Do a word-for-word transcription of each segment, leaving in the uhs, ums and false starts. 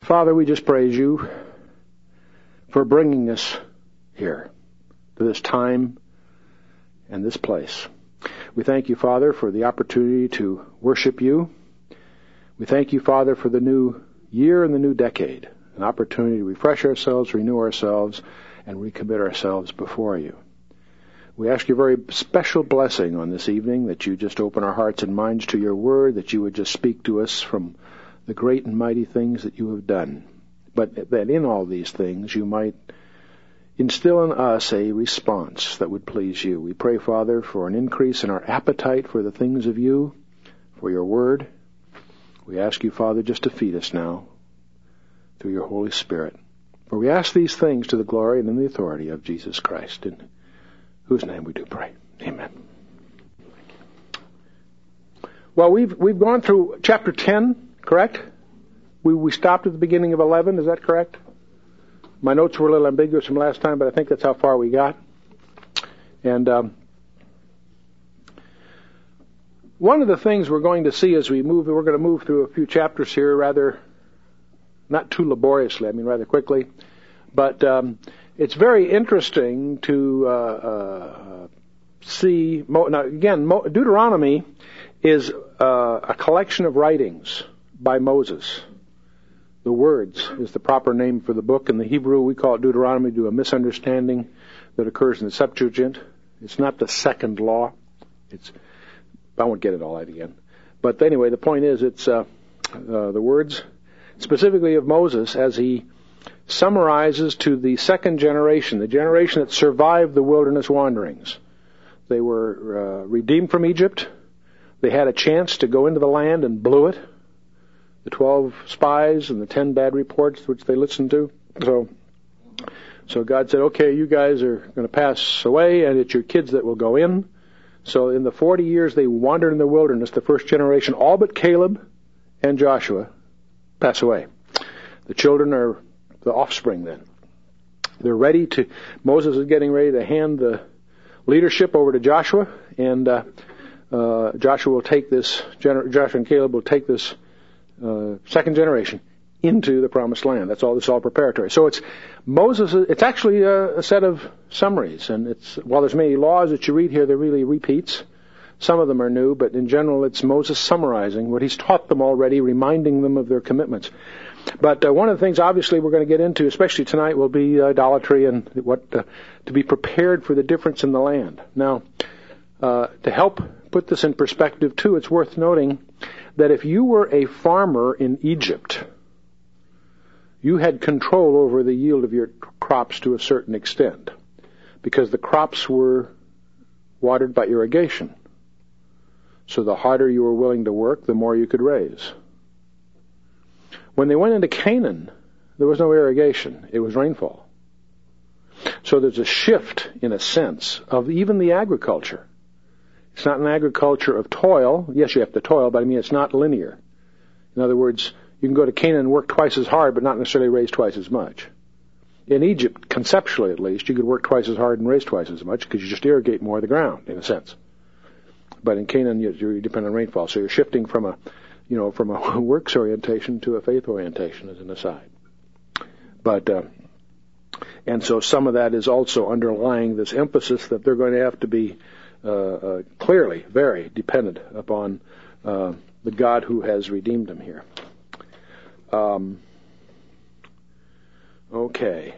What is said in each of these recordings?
Father, we just praise you for bringing us here to this time and this place. We thank you, Father, for the opportunity to worship you. We thank you, Father, for the new year and the new decade, an opportunity to refresh ourselves, renew ourselves, and recommit ourselves before you. We ask your very special blessing on this evening, that you just open our hearts and minds to your word, that you would just speak to us from the great and mighty things that you have done, but that in all these things you might instill in us a response that would please you. We pray, Father, for an increase in our appetite for the things of you, for your word. We ask you, Father, just to feed us now through your Holy Spirit. For we ask these things to the glory and in the authority of Jesus Christ, in whose name we do pray. Amen. Well, we've we've gone through chapter ten, correct? We we stopped at the beginning of eleven, is that correct? My notes were a little ambiguous from last time, but I think that's how far we got. And um, one of the things we're going to see as we move, we're going to move through a few chapters here rather, not too laboriously, I mean rather quickly, but um, it's very interesting to uh, uh, see, now again, Deuteronomy is uh, a collection of writings by Moses. The words is the proper name for the book. In the Hebrew, we call it Deuteronomy due to a misunderstanding that occurs in the Septuagint. It's not the second law. It's, I won't get it all out again. But anyway, the point is, it's uh, uh, the words specifically of Moses as he summarizes to the second generation, the generation that survived the wilderness wanderings. They were uh, redeemed from Egypt. They had a chance to go into the land and blew it. The twelve spies and the ten bad reports which they listened to. So, so God said, okay, you guys are going to pass away, and it's your kids that will go in. So in the forty years they wandered in the wilderness, the first generation, all but Caleb and Joshua, pass away. The children are the offspring then. They're ready to, Moses is getting ready to hand the leadership over to Joshua, and uh, uh, Joshua will take this, Joshua and Caleb will take this uh, second generation into the promised land. That's all, this is all preparatory. So it's Moses, it's actually a, a set of summaries, and it's, while there's many laws that you read here, they're really repeats. Some of them are new, but in general it's Moses summarizing what he's taught them already, reminding them of their commitments. But uh, one of the things, obviously, we're going to get into, especially tonight, will be idolatry and what uh, to be prepared for the difference in the land. Now, uh, to help put this in perspective, too, it's worth noting that if you were a farmer in Egypt, you had control over the yield of your crops to a certain extent, because the crops were watered by irrigation. So the harder you were willing to work, the more you could raise. When they went into Canaan, there was no irrigation. It was rainfall. So there's a shift, in a sense, of even the agriculture. It's not an agriculture of toil. Yes, you have to toil, but I mean it's not linear. In other words, you can go to Canaan and work twice as hard, but not necessarily raise twice as much. In Egypt, conceptually at least, you could work twice as hard and raise twice as much because you just irrigate more of the ground, in a sense. But in Canaan, you, you depend on rainfall. So you're shifting from a you know, from a works orientation to a faith orientation, as an aside. But, uh, and so some of that is also underlying this emphasis that they're going to have to be uh, uh, clearly very dependent upon uh, the God who has redeemed them here. Um, okay.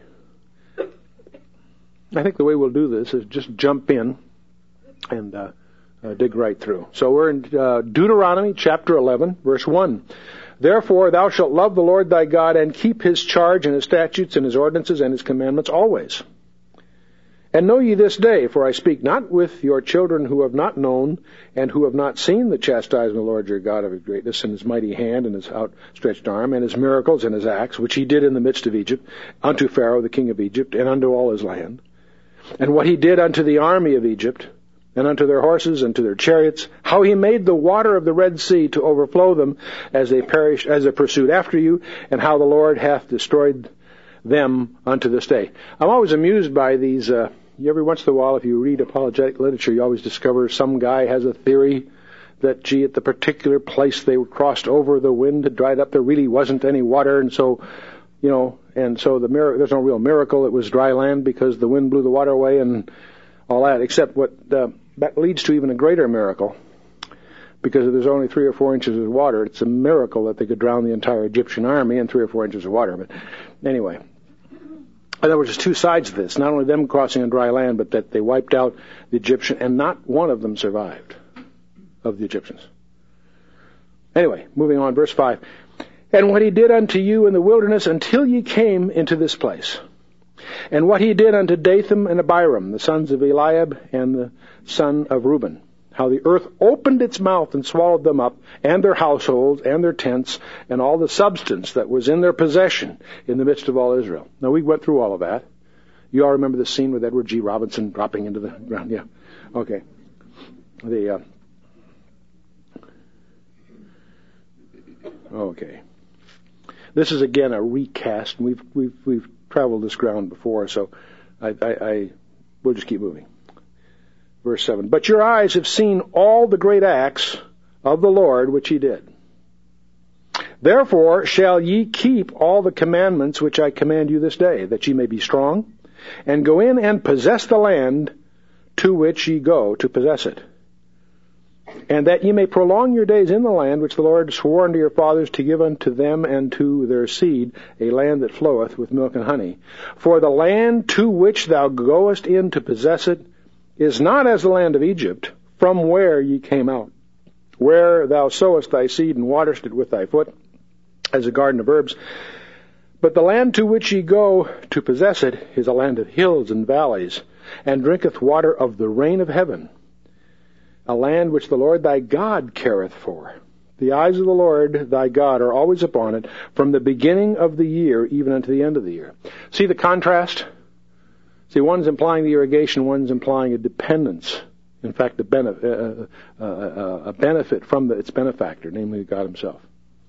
I think the way we'll do this is just jump in and uh, Uh, dig right through. So we're in uh, Deuteronomy chapter eleven, verse one. Therefore thou shalt love the Lord thy God and keep his charge and his statutes and his ordinances and his commandments always. And know ye this day, for I speak not with your children who have not known and who have not seen the chastisement of the Lord your God of his greatness and his mighty hand and his outstretched arm and his miracles and his acts, which he did in the midst of Egypt, unto Pharaoh the king of Egypt and unto all his land, and what he did unto the army of Egypt, and unto their horses and to their chariots, how he made the water of the Red Sea to overflow them as they perished, as they pursued after you, and how the Lord hath destroyed them unto this day. I'm always amused by these, uh, every once in a while, if you read apologetic literature, you always discover some guy has a theory that, gee, at the particular place they crossed over, the wind had dried up, there really wasn't any water, and so, you know, and so the mir- there's no real miracle. It was dry land because the wind blew the water away and all that, except what uh, that leads to even a greater miracle, because there's only three or four inches of water. It's a miracle that they could drown the entire Egyptian army in three or four inches of water. But anyway, there were just two sides to this. Not only them crossing on dry land, but that they wiped out the Egyptian, and not one of them survived of the Egyptians. Anyway, moving on, verse five. And what he did unto you in the wilderness until ye came into this place. And what he did unto Dathan and Abiram, the sons of Eliab and the son of Reuben. How the earth opened its mouth and swallowed them up, and their households, and their tents, and all the substance that was in their possession in the midst of all Israel. Now, we went through all of that. You all remember the scene with Edward G. Robinson dropping into the ground? Yeah. Okay. The, uh, okay. This is, again, a recast. We've, we've, we've traveled this ground before, so I, I, I we'll just keep moving. Verse seven, but your eyes have seen all the great acts of the Lord which he did. Therefore shall ye keep all the commandments which I command you this day, that ye may be strong, and go in and possess the land to which ye go to possess it, and that ye may prolong your days in the land which the Lord swore unto your fathers to give unto them and to their seed, a land that floweth with milk and honey. For the land to which thou goest in to possess it is not as the land of Egypt, from where ye came out, where thou sowest thy seed and waterest it with thy foot, as a garden of herbs. But the land to which ye go to possess it is a land of hills and valleys, and drinketh water of the rain of heaven, a land which the Lord thy God careth for. The eyes of the Lord thy God are always upon it, from the beginning of the year even unto the end of the year. See the contrast? See, one's implying the irrigation, one's implying a dependence. In fact, a, benef- uh, uh, uh, a benefit from the, its benefactor, namely God himself.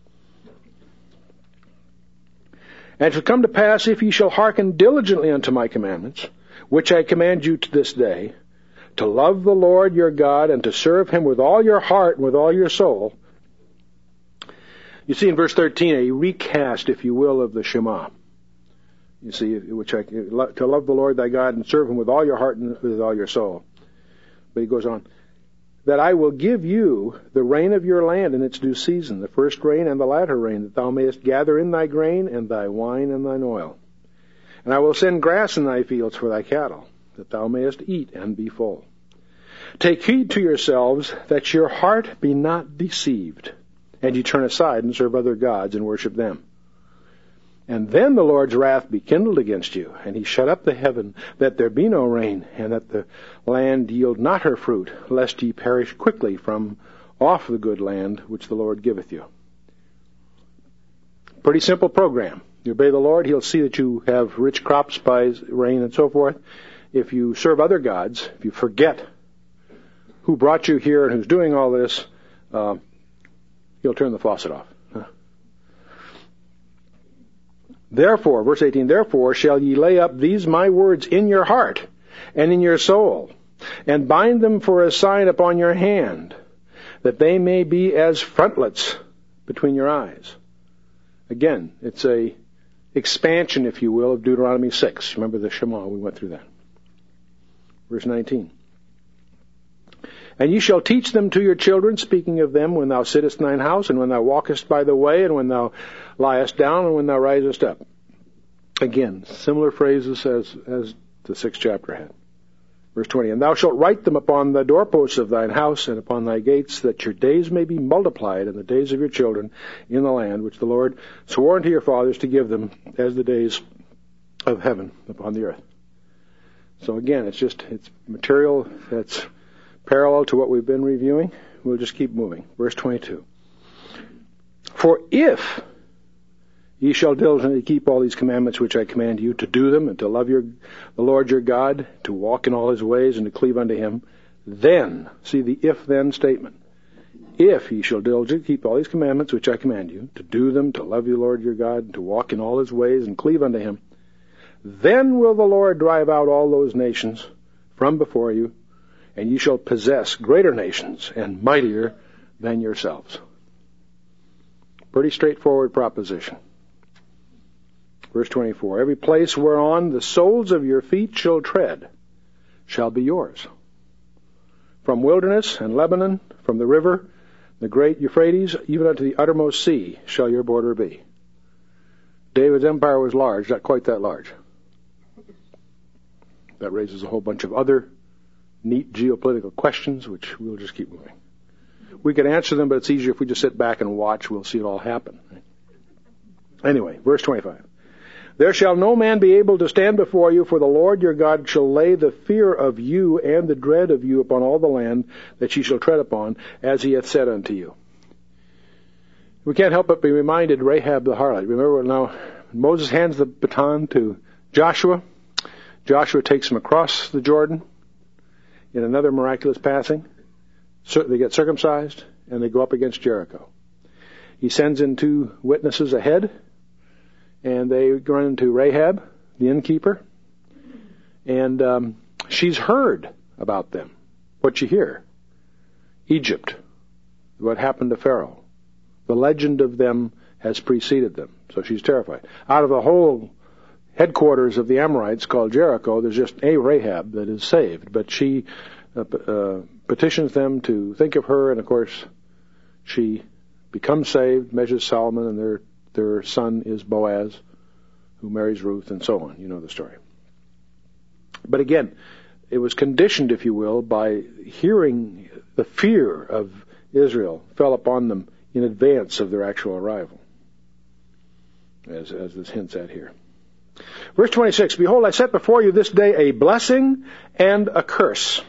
And it shall come to pass, if ye shall hearken diligently unto my commandments, which I command you to this day, to love the Lord your God, and to serve him with all your heart and with all your soul. You see in verse thirteen, a recast, if you will, of the Shema. You see, which I, to love the Lord thy God and serve him with all your heart and with all your soul. But he goes on, that I will give you the rain of your land in its due season, the first rain and the latter rain, that thou mayest gather in thy grain and thy wine and thine oil. And I will send grass in thy fields for thy cattle, that thou mayest eat and be full. Take heed to yourselves that your heart be not deceived, and ye turn aside and serve other gods and worship them. And then the Lord's wrath be kindled against you, and he shut up the heaven, that there be no rain, and that the land yield not her fruit, lest ye perish quickly from off the good land which the Lord giveth you. Pretty simple program. You obey the Lord, he'll see that you have rich crops by rain and so forth. If you serve other gods, if you forget who brought you here and who's doing all this, uh, he'll turn the faucet off. Therefore, verse eighteen, therefore shall ye lay up these my words in your heart and in your soul, and bind them for a sign upon your hand, that they may be as frontlets between your eyes. Again, it's a expansion, if you will, of Deuteronomy six. Remember the Shema, we went through that. Verse nineteen. And ye shall teach them to your children, speaking of them when thou sittest in thine house, and when thou walkest by the way, and when thou liest down, and when thou risest up. Again, similar phrases as, as the sixth chapter had. Verse twenty, and thou shalt write them upon the doorposts of thine house and upon thy gates, that your days may be multiplied in the days of your children in the land which the Lord swore unto your fathers to give them, as the days of heaven upon the earth. So again, it's just, it's material that's parallel to what we've been reviewing. We'll just keep moving. Verse twenty-two. For if ye shall diligently keep all these commandments which I command you, to do them, and to love your, the Lord your God, to walk in all his ways, and to cleave unto him, then, see the if-then statement, if ye shall diligently keep all these commandments which I command you, to do them, to love the Lord your God, and to walk in all his ways, and cleave unto him, then will the Lord drive out all those nations from before you, and ye shall possess greater nations and mightier than yourselves. Pretty straightforward proposition. Verse twenty-four, every place whereon the soles of your feet shall tread shall be yours. From wilderness and Lebanon, from the river, the great Euphrates, even unto the uttermost sea shall your border be. David's empire was large, not quite that large. That raises a whole bunch of other neat geopolitical questions, which we'll just keep moving. We can answer them, but it's easier if we just sit back and watch. We'll see it all happen. Anyway, verse twenty-five. There shall no man be able to stand before you, for the Lord your God shall lay the fear of you and the dread of you upon all the land that ye shall tread upon, as he hath said unto you. We can't help but be reminded Rahab the harlot. Remember now, Moses hands the baton to Joshua. Joshua takes him across the Jordan in another miraculous passing. They get circumcised, and they go up against Jericho. He sends in two witnesses ahead, and they run into Rahab, the innkeeper, and um, she's heard about them. What you hear? Egypt, what happened to Pharaoh. The legend of them has preceded them, so she's terrified. Out of the whole headquarters of the Amorites called Jericho, there's just a Rahab that is saved, but she uh, uh, petitions them to think of her, and of course she becomes saved, measures Solomon, and their their son is Boaz, who marries Ruth, and so on. You know the story. But again, it was conditioned, if you will, by hearing the fear of Israel fell upon them in advance of their actual arrival, as, as this hints at here. Verse twenty-six, behold, I set before you this day a blessing and a curse.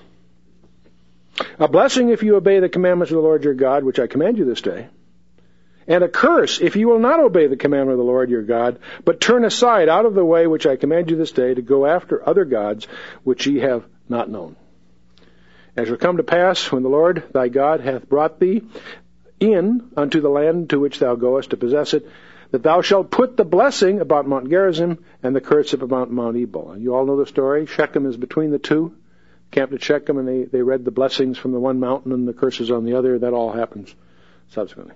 A blessing if you obey the commandments of the Lord your God, which I command you this day, and a curse if you will not obey the commandment of the Lord your God, but turn aside out of the way which I command you this day to go after other gods which ye have not known. As it shall come to pass, when the Lord thy God hath brought thee in unto the land to which thou goest to possess it, that thou shalt put the blessing about Mount Gerizim and the curse about Mount Ebal. You all know the story. Shechem is between the two. Camped at Shechem, and they, they read the blessings from the one mountain and the curses on the other. That all happens subsequently.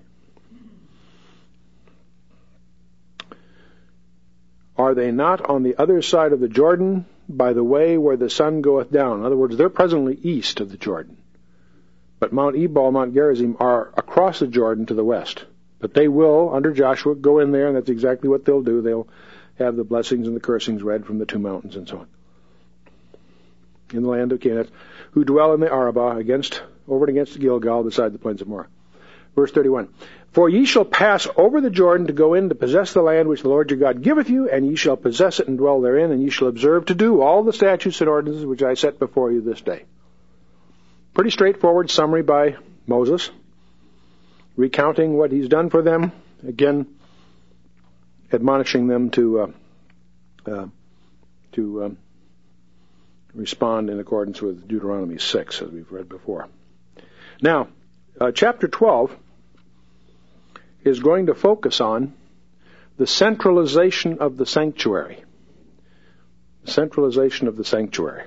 Are they not on the other side of the Jordan by the way where the sun goeth down? In other words, they're presently east of the Jordan. But Mount Ebal, Mount Gerizim are across the Jordan to the west. But they will, under Joshua, go in there, and that's exactly what they'll do. They'll have the blessings and the cursings read from the two mountains and so on. In the land of Canaan, who dwell in the Arabah, against, over and against Gilgal, beside the plains of Moreh. Verse thirty-one. For ye shall pass over the Jordan to go in to possess the land which the Lord your God giveth you, and ye shall possess it and dwell therein, and ye shall observe to do all the statutes and ordinances which I set before you this day. Pretty straightforward summary by Moses, recounting what he's done for them, again admonishing them to uh, uh, to um, respond in accordance with Deuteronomy six, as we've read before. Now, uh, chapter twelve is going to focus on the centralization of the sanctuary. Centralization of the sanctuary.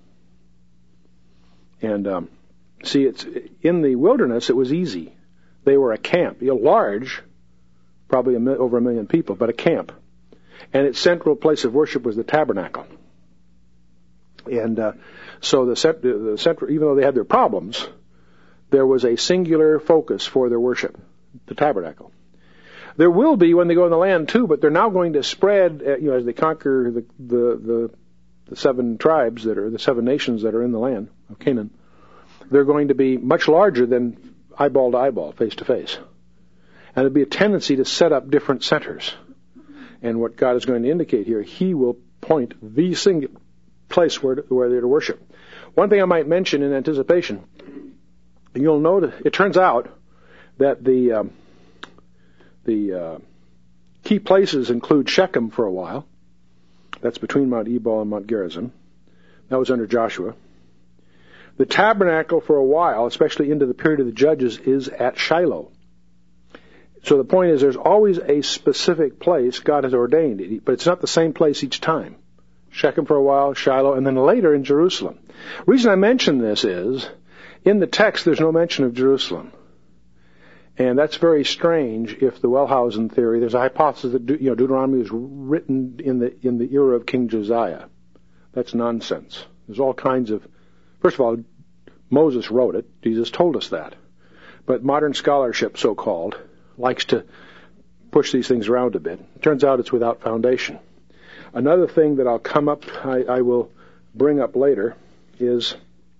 And um, see, it's in the wilderness, it was easy. They were a camp, you know, large, probably a mi- over a million people, but a camp. And its central place of worship was the tabernacle. And uh, so the, cent- the central, even though they had their problems, there was a singular focus for their worship, the tabernacle. There will be when they go in the land too, but they're now going to spread, uh, you know, as they conquer the, the the the seven tribes that are the seven nations that are in the land of Canaan. They're going to be much larger than eyeball to eyeball, face to face, and there'll be a tendency to set up different centers. And what God is going to indicate here, He will point the single place where where they're to worship. One thing I might mention in anticipation, you'll note it turns out that the um, the uh, key places include Shechem for a while. That's between Mount Ebal and Mount Gerizim. That was under Joshua. The tabernacle for a while, especially into the period of the Judges, is at Shiloh. So the point is there's always a specific place God has ordained, but it's not the same place each time. Shechem for a while, Shiloh, and then later in Jerusalem. The reason I mention this is, in the text there's no mention of Jerusalem. And that's very strange if the Wellhausen theory, there's a hypothesis that you know Deuteronomy was written in the in the era of King Josiah. That's nonsense. There's all kinds of, first of all, Moses wrote it. Jesus told us that. But modern scholarship, so-called, likes to push these things around a bit. It turns out it's without foundation. Another thing that I'll come up, I, I will bring up later, is,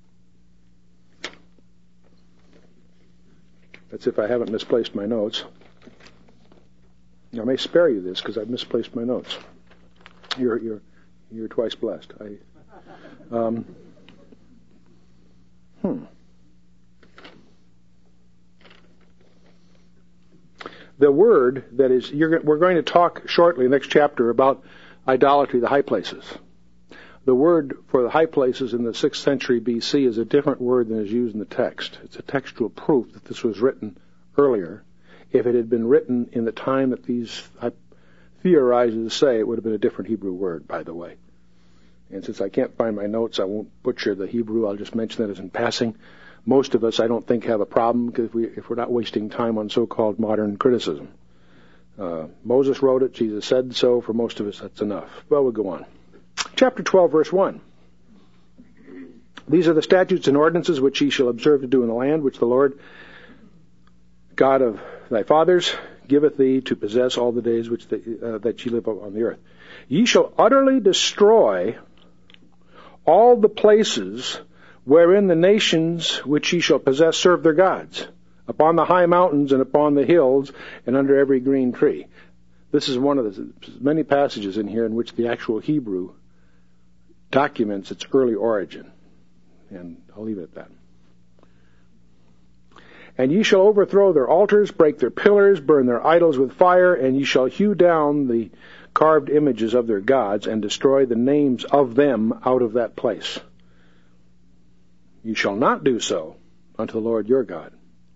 that's if I haven't misplaced my notes. I may spare you this because I've misplaced my notes. You're you're you're twice blessed. I, um, hmm. The word that is, you're, we're going to talk shortly, next chapter, about idolatry, the high places. The word for the high places in the sixth century B C is a different word than is used in the text. It's a textual proof that this was written earlier. If it had been written in the time that these theorizers say, it would have been a different Hebrew word, by the way. And since I can't find my notes, I won't butcher the Hebrew. I'll just mention that as in passing. Most of us, I don't think, have a problem because we, if we're not wasting time on so-called modern criticism. Uh, Moses wrote it. Jesus said so. For most of us, that's enough. Well, we'll go on. Chapter twelve, verse one. These are the statutes and ordinances which ye shall observe to do in the land which the Lord God of thy fathers giveth thee to possess all the days which the, uh, that ye live on the earth. Ye shall utterly destroy all the places wherein the nations which ye shall possess serve their gods, upon the high mountains and upon the hills and under every green tree. This is one of the many passages in here in which the actual Hebrew documents its early origin. And I'll leave it at that. And ye shall overthrow their altars, break their pillars, burn their idols with fire, and ye shall hew down the carved images of their gods and destroy the names of them out of that place. You shall not do so unto the Lord your God,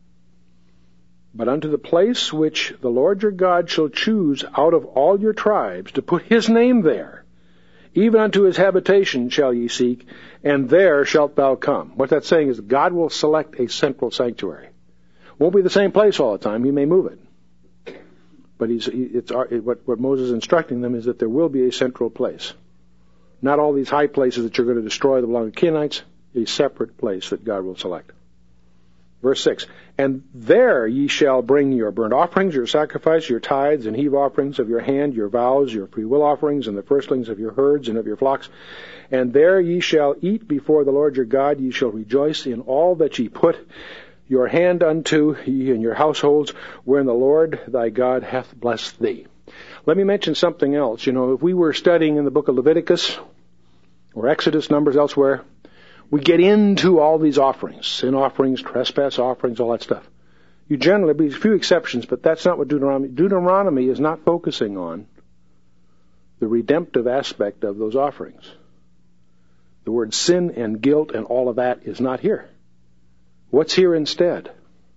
but unto the place which the Lord your God shall choose out of all your tribes to put his name there, even unto his habitation shall ye seek, and there shalt thou come. What that's saying is God will select a central sanctuary. Won't be the same place all the time. He may move it. But he's, it's, what, what Moses is instructing them is that there will be a central place. Not all these high places that you're going to destroy that belong to Canaanites, a separate place that God will select. Verse six, and there ye shall bring your burnt offerings, your sacrifice, your tithes, and heave offerings of your hand, your vows, your freewill offerings, and the firstlings of your herds and of your flocks. And there ye shall eat before the Lord your God. Ye shall rejoice in all that ye put your hand unto, ye and your households, wherein the Lord thy God hath blessed thee. Let me mention something else. You know, if we were studying in the book of Leviticus, or Exodus, Numbers, elsewhere, we get into all these offerings, sin offerings, trespass offerings, all that stuff. You generally, there'll be a few exceptions, but that's not what Deuteronomy, Deuteronomy is not focusing on the redemptive aspect of those offerings. The word sin and guilt and all of that is not here. What's here instead?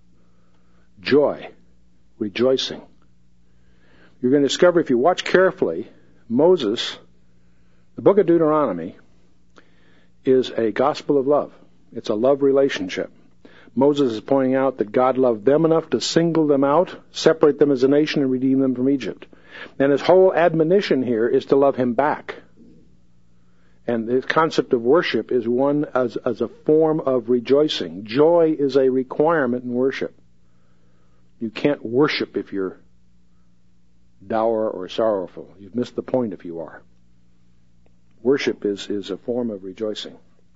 Joy, rejoicing. You're going to discover, if you watch carefully, Moses, the book of Deuteronomy, is a gospel of love. It's a love relationship. Moses is pointing out that God loved them enough to single them out, separate them as a nation, and redeem them from Egypt. And his whole admonition here is to love him back. And the concept of worship is one as, as a form of rejoicing. Joy is a requirement in worship. You can't worship if you're dour or sorrowful. You've missed the point if you are. Worship is, is a form of rejoicing.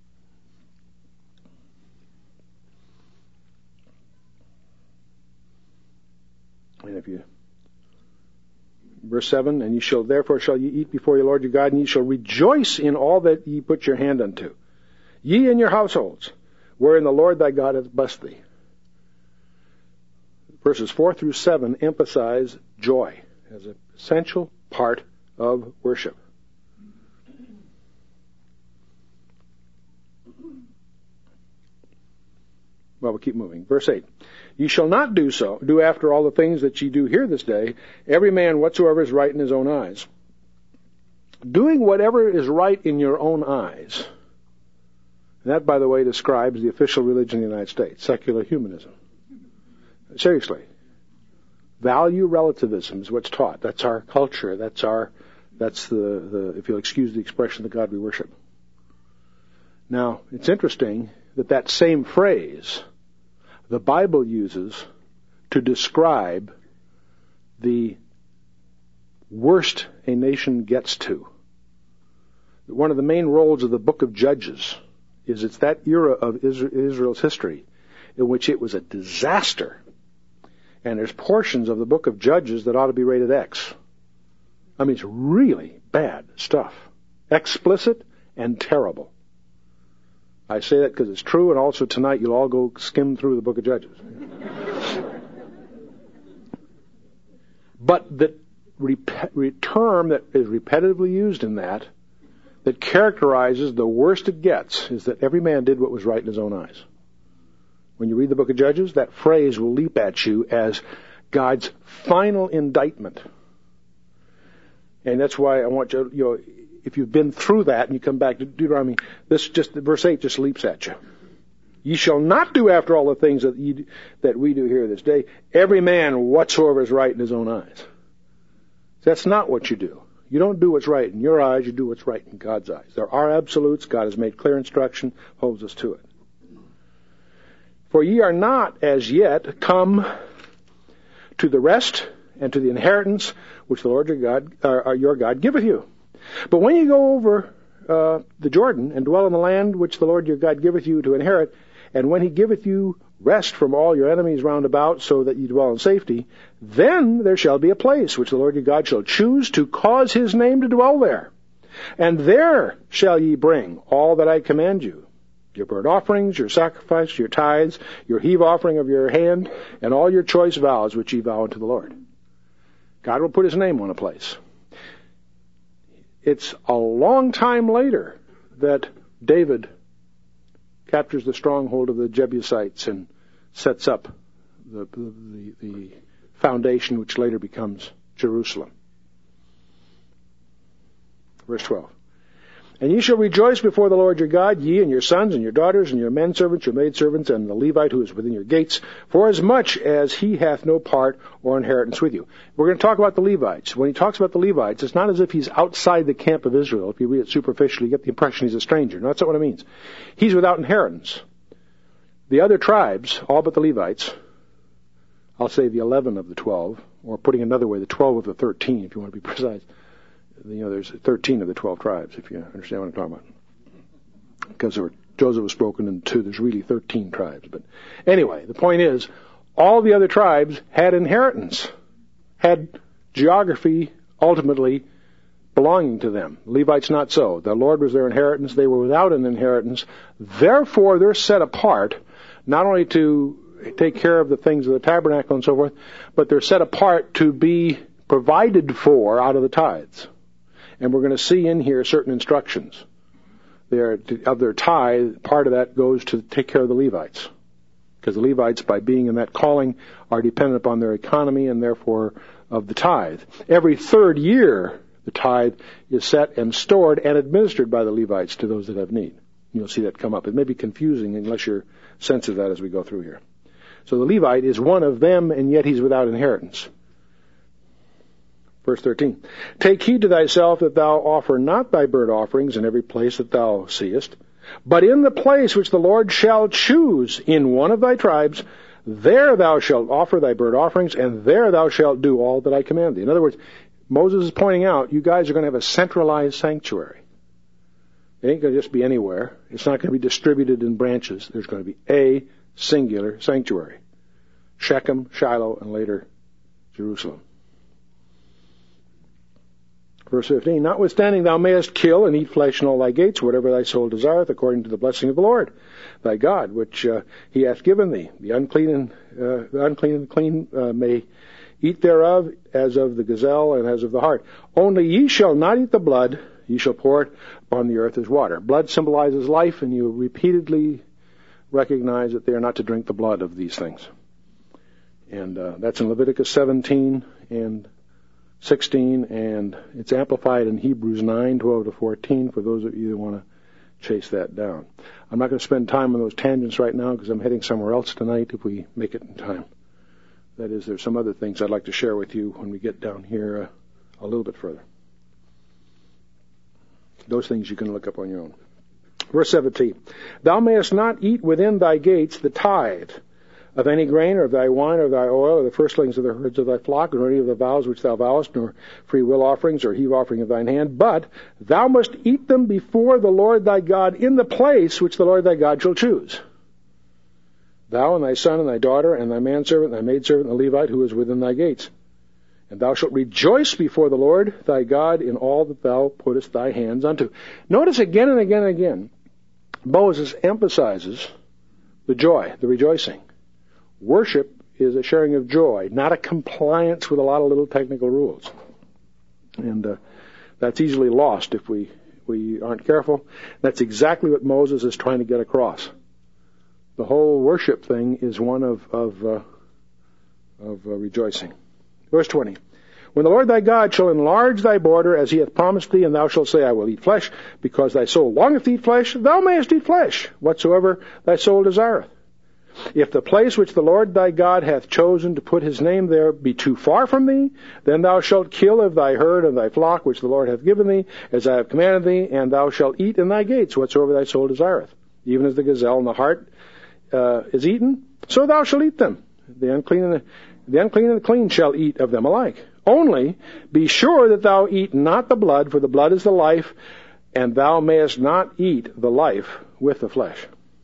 And if you, verse seven, and ye shall therefore shall ye eat before your Lord your God, and ye shall rejoice in all that ye put your hand unto, ye and your households, wherein the Lord thy God hath blessed thee. Verses four through seven emphasize joy as an essential part of worship. Well, we'll keep moving. Verse eight. Ye shall not do so, do after all the things that ye do here this day, every man whatsoever is right in his own eyes. Doing whatever is right in your own eyes. And that, by the way, describes the official religion of the United States, secular humanism. Seriously. Value relativism is what's taught. That's our culture. That's our, that's the, the, if you'll excuse the expression, the God we worship. Now, it's interesting that that same phrase the Bible uses to describe the worst a nation gets to. One of the main roles of the book of Judges is it's that era of Israel's history in which it was a disaster. And there's portions of the book of Judges that ought to be rated X. I mean, it's really bad stuff. Explicit and terrible. I say that because it's true, and also tonight you'll all go skim through the book of Judges. But the rep- term that is repetitively used in that, that characterizes the worst it gets, is that every man did what was right in his own eyes. When you read the book of Judges, that phrase will leap at you as God's final indictment. And that's why I want you, you know, if you've been through that and you come back to Deuteronomy, this just, verse eight just leaps at you. Ye shall not do after all the things that ye, that we do here this day, every man whatsoever is right in his own eyes. That's not what you do. You don't do what's right in your eyes, you do what's right in God's eyes. There are absolutes. God has made clear instruction, holds us to it. For ye are not as yet come to the rest and to the inheritance which the Lord your God, uh, your God giveth you. But when you go over uh, the Jordan and dwell in the land which the Lord your God giveth you to inherit, and when he giveth you rest from all your enemies round about, so that ye dwell in safety, then there shall be a place which the Lord your God shall choose to cause his name to dwell there. And there shall ye bring all that I command you, your burnt offerings, your sacrifice, your tithes, your heave offering of your hand, and all your choice vows which ye vow unto the Lord. God will put his name on a place. It's a long time later that David captures the stronghold of the Jebusites and sets up the, the, the foundation which later becomes Jerusalem. Verse twelve. And ye shall rejoice before the Lord your God, ye and your sons and your daughters and your men servants, your maid servants, and the Levite who is within your gates, for as much as he hath no part or inheritance with you. We're going to talk about the Levites. When he talks about the Levites, it's not as if he's outside the camp of Israel. If you read it superficially, you get the impression he's a stranger. No, that's not what it means. He's without inheritance. The other tribes, all but the Levites, I'll say the eleven of the twelve, or putting another way, the twelve of the thirteen, if you want to be precise. You know, there's thirteen of the twelve tribes, if you understand what I'm talking about. Because there were, Joseph was broken into two. There's really thirteen tribes. But anyway, the point is, all the other tribes had inheritance, had geography ultimately belonging to them. Levites not so. The Lord was their inheritance. They were without an inheritance. Therefore, they're set apart, not only to take care of the things of the tabernacle and so forth, but they're set apart to be provided for out of the tithes. And we're going to see in here certain instructions. They're, of their tithe, part of that goes to take care of the Levites. Because the Levites, by being in that calling, are dependent upon their economy and therefore of the tithe. Every third year, the tithe is set and stored and administered by the Levites to those that have need. You'll see that come up. It may be confusing unless you're sensitive to that as we go through here. So the Levite is one of them, and yet he's without inheritance. Verse thirteen, take heed to thyself that thou offer not thy burnt offerings in every place that thou seest, but in the place which the Lord shall choose in one of thy tribes, there thou shalt offer thy burnt offerings, and there thou shalt do all that I command thee. In other words, Moses is pointing out, you guys are going to have a centralized sanctuary. It ain't going to just be anywhere. It's not going to be distributed in branches. There's going to be a singular sanctuary. Shechem, Shiloh, and later Jerusalem. Verse fifteen, notwithstanding thou mayest kill and eat flesh in all thy gates, whatever thy soul desireth, according to the blessing of the Lord thy God, which uh, he hath given thee. The unclean and uh, the unclean and clean uh, may eat thereof, as of the gazelle and as of the hart. Only ye shall not eat the blood, ye shall pour it upon the earth as water. Blood symbolizes life, and you repeatedly recognize that they are not to drink the blood of these things. And uh, that's in Leviticus seventeen and sixteen, and it's amplified in Hebrews nine, twelve to fourteen, for those of you that want to chase that down. I'm not going to spend time on those tangents right now because I'm heading somewhere else tonight if we make it in time. That is, there's some other things I'd like to share with you when we get down here uh, a little bit further. Those things you can look up on your own. Verse seventeen, thou mayest not eat within thy gates the tithe of any grain, or of thy wine, or thy oil, or the firstlings of the herds of thy flock, or any of the vows which thou vowest, nor free will offerings, or heave offering of thine hand. But thou must eat them before the Lord thy God in the place which the Lord thy God shall choose. Thou and thy son and thy daughter and thy manservant and thy maidservant and the Levite who is within thy gates. And thou shalt rejoice before the Lord thy God in all that thou puttest thy hands unto. Notice again and again and again, Moses emphasizes the joy, the rejoicing. Worship is a sharing of joy, not a compliance with a lot of little technical rules. And uh, that's easily lost if we, we aren't careful. That's exactly what Moses is trying to get across. The whole worship thing is one of of, uh, of uh, rejoicing. Verse twenty. When the Lord thy God shall enlarge thy border as he hath promised thee, and thou shalt say, I will eat flesh, because thy soul longeth to eat flesh, thou mayest eat flesh, whatsoever thy soul desireth. If the place which the Lord thy God hath chosen to put his name there be too far from thee, then thou shalt kill of thy herd and thy flock which the Lord hath given thee, as I have commanded thee, and thou shalt eat in thy gates whatsoever thy soul desireth. Even as the gazelle and the hart uh, is eaten, so thou shalt eat them. The unclean and the, the unclean and the clean shall eat of them alike. Only be sure that thou eat not the blood, for the blood is the life, and thou mayest not eat the life with the flesh.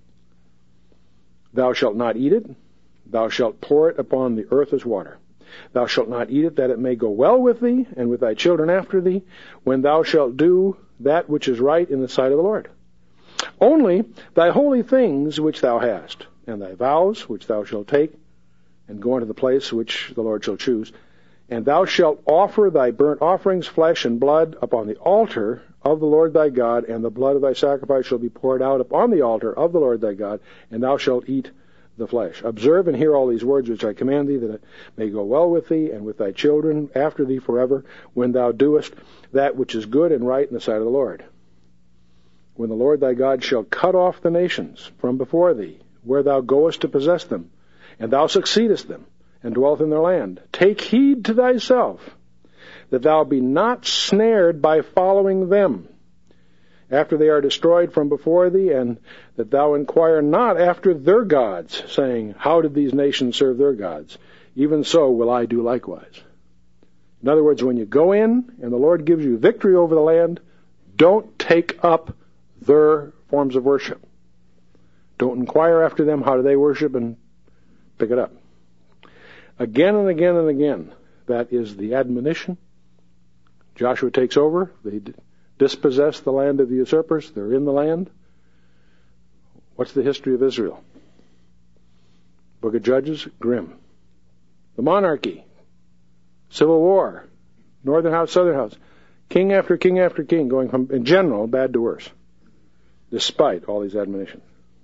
Thou shalt not eat it, thou shalt pour it upon the earth as water. Thou shalt not eat it, that it may go well with thee, and with thy children after thee, when thou shalt do that which is right in the sight of the Lord. Only thy holy things which thou hast, and thy vows which thou shalt take, and go unto the place which the Lord shall choose, and thou shalt offer thy burnt offerings, flesh and blood, upon the altar of the Lord thy God, and the blood of thy sacrifice shall be poured out upon the altar of the Lord thy God, and thou shalt eat the flesh. Observe and hear all these words which I command thee, that it may go well with thee, and with thy children after thee forever, when thou doest that which is good and right in the sight of the Lord. When the Lord thy God shall cut off the nations from before thee, where thou goest to possess them, and thou succeedest them, and dwellest in their land, take heed to thyself, that thou be not snared by following them, after they are destroyed from before thee, and that thou inquire not after their gods, saying, how did these nations serve their gods? Even so will I do likewise. In other words, when you go in, and the Lord gives you victory over the land, don't take up their forms of worship. Don't inquire after them, how do they worship, and pick it up. Again and again and again, that is the admonition. Joshua takes over. They dispossess the land of the usurpers. They're in the land. What's the history of Israel? Book of Judges, grim. The monarchy, civil war, northern house, southern house, king after king after king, going from, in general, bad to worse, despite all these admonitions.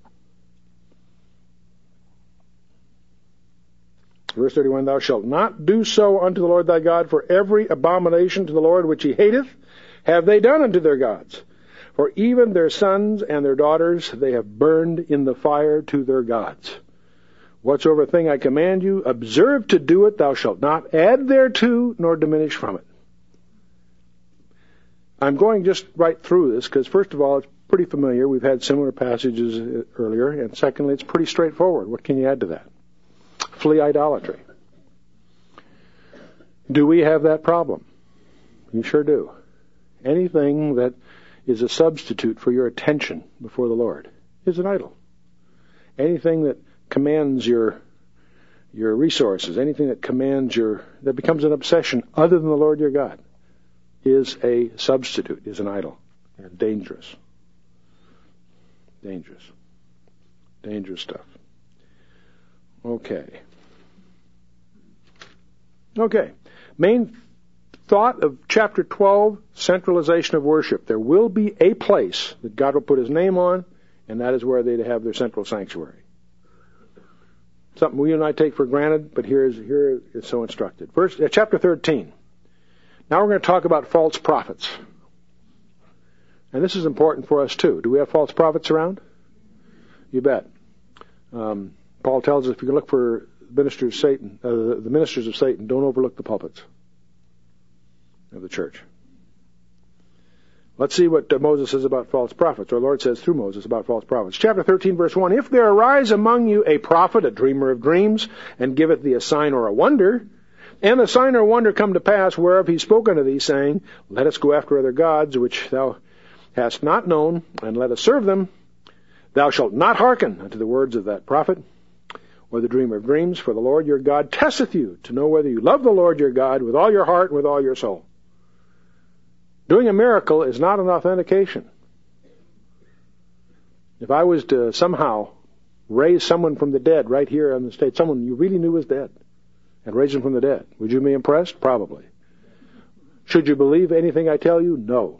Verse thirty-one, thou shalt not do so unto the Lord thy God, for every abomination to the Lord which he hateth have they done unto their gods. For even their sons and their daughters they have burned in the fire to their gods. Whatsoever thing I command you, observe to do it, thou shalt not add thereto, nor diminish from it. I'm going just right through this, because first of all, it's pretty familiar. We've had similar passages earlier, and secondly, it's pretty straightforward. What can you add to that? Flee idolatry. Do we have that problem? You sure do. Anything that is a substitute for your attention before the Lord is an idol. Anything that commands your your resources, anything that commands your, that becomes an obsession other than the Lord your God, is a substitute, is an idol. And dangerous. Dangerous. Dangerous stuff. Okay. Okay. Main thought of chapter twelve, centralization of worship. There will be a place that God will put his name on, and that is where they have their central sanctuary. Something we and I take for granted, but here is, here is so instructed. First, uh, chapter thirteen. Now we're going to talk about false prophets. And this is important for us too. Do we have false prophets around? You bet. Um, Paul tells us if you look for ministers, Satan, uh, the ministers of Satan, don't overlook the pulpits of the church. Let's see what uh, Moses says about false prophets, or the Lord says through Moses about false prophets. Chapter thirteen, verse one, if there arise among you a prophet, a dreamer of dreams, and giveth thee a sign or a wonder, and the sign or wonder come to pass, whereof he spoke unto thee, saying, let us go after other gods, which thou hast not known, and let us serve them, thou shalt not hearken unto the words of that prophet, or the dreamer of dreams, for the Lord your God testeth you, to know whether you love the Lord your God with all your heart and with all your soul. Doing a miracle is not an authentication. If I was to somehow raise someone from the dead right here on the stage, someone you really knew was dead, and raise him from the dead, would you be impressed? Probably. Should you believe anything I tell you? No.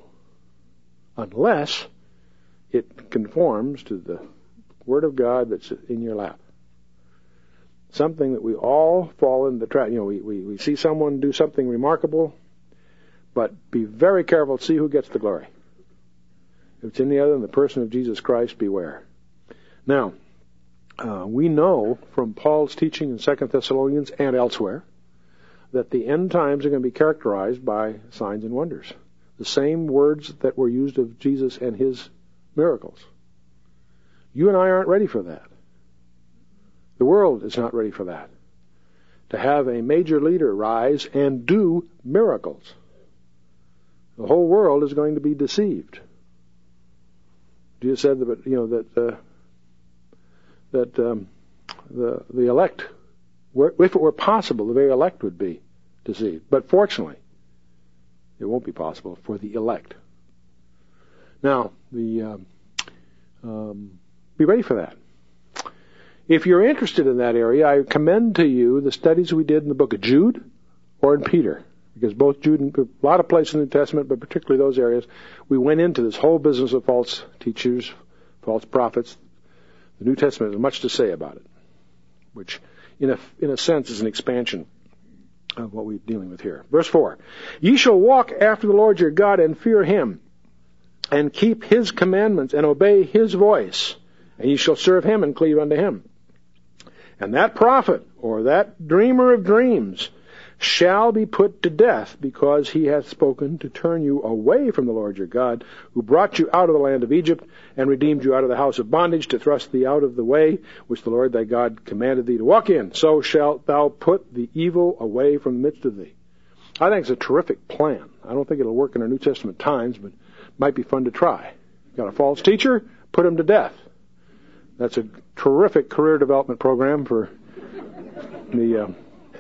Unless it conforms to the Word of God that's in your lap. Something that we all fall into the trap. You know, we, we, we see someone do something remarkable, but be very careful to see who gets the glory. If it's any other than the person of Jesus Christ, beware. Now, uh, we know from Paul's teaching in Second Thessalonians and elsewhere that the end times are going to be characterized by signs and wonders. The same words that were used of Jesus and his miracles. You and I aren't ready for that. The world is not ready for that. To have a major leader rise and do miracles. The whole world is going to be deceived. Jesus said that, you know, that uh, that um, the the elect, were, if it were possible, the very elect would be deceived. But fortunately, it won't be possible for the elect. Now, the um, um, be ready for that. If you're interested in that area, I commend to you the studies we did in the book of Jude or in Peter. Because both Jude and a lot of places in the New Testament, but particularly those areas, we went into this whole business of false teachers, false prophets. The New Testament has much to say about it, which in a, in a sense is an expansion of what we're dealing with here. Verse four, ye shall walk after the Lord your God and fear him, and keep his commandments and obey his voice, and ye shall serve him and cleave unto him. And that prophet, or that dreamer of dreams, shall be put to death, because he hath spoken to turn you away from the Lord your God, who brought you out of the land of Egypt, and redeemed you out of the house of bondage, to thrust thee out of the way which the Lord thy God commanded thee to walk in. So shalt thou put the evil away from the midst of thee. I think it's a terrific plan. I don't think it'll work in our New Testament times, but it might be fun to try. Got a false teacher? Put him to death. That's a terrific career development program for the... Uh,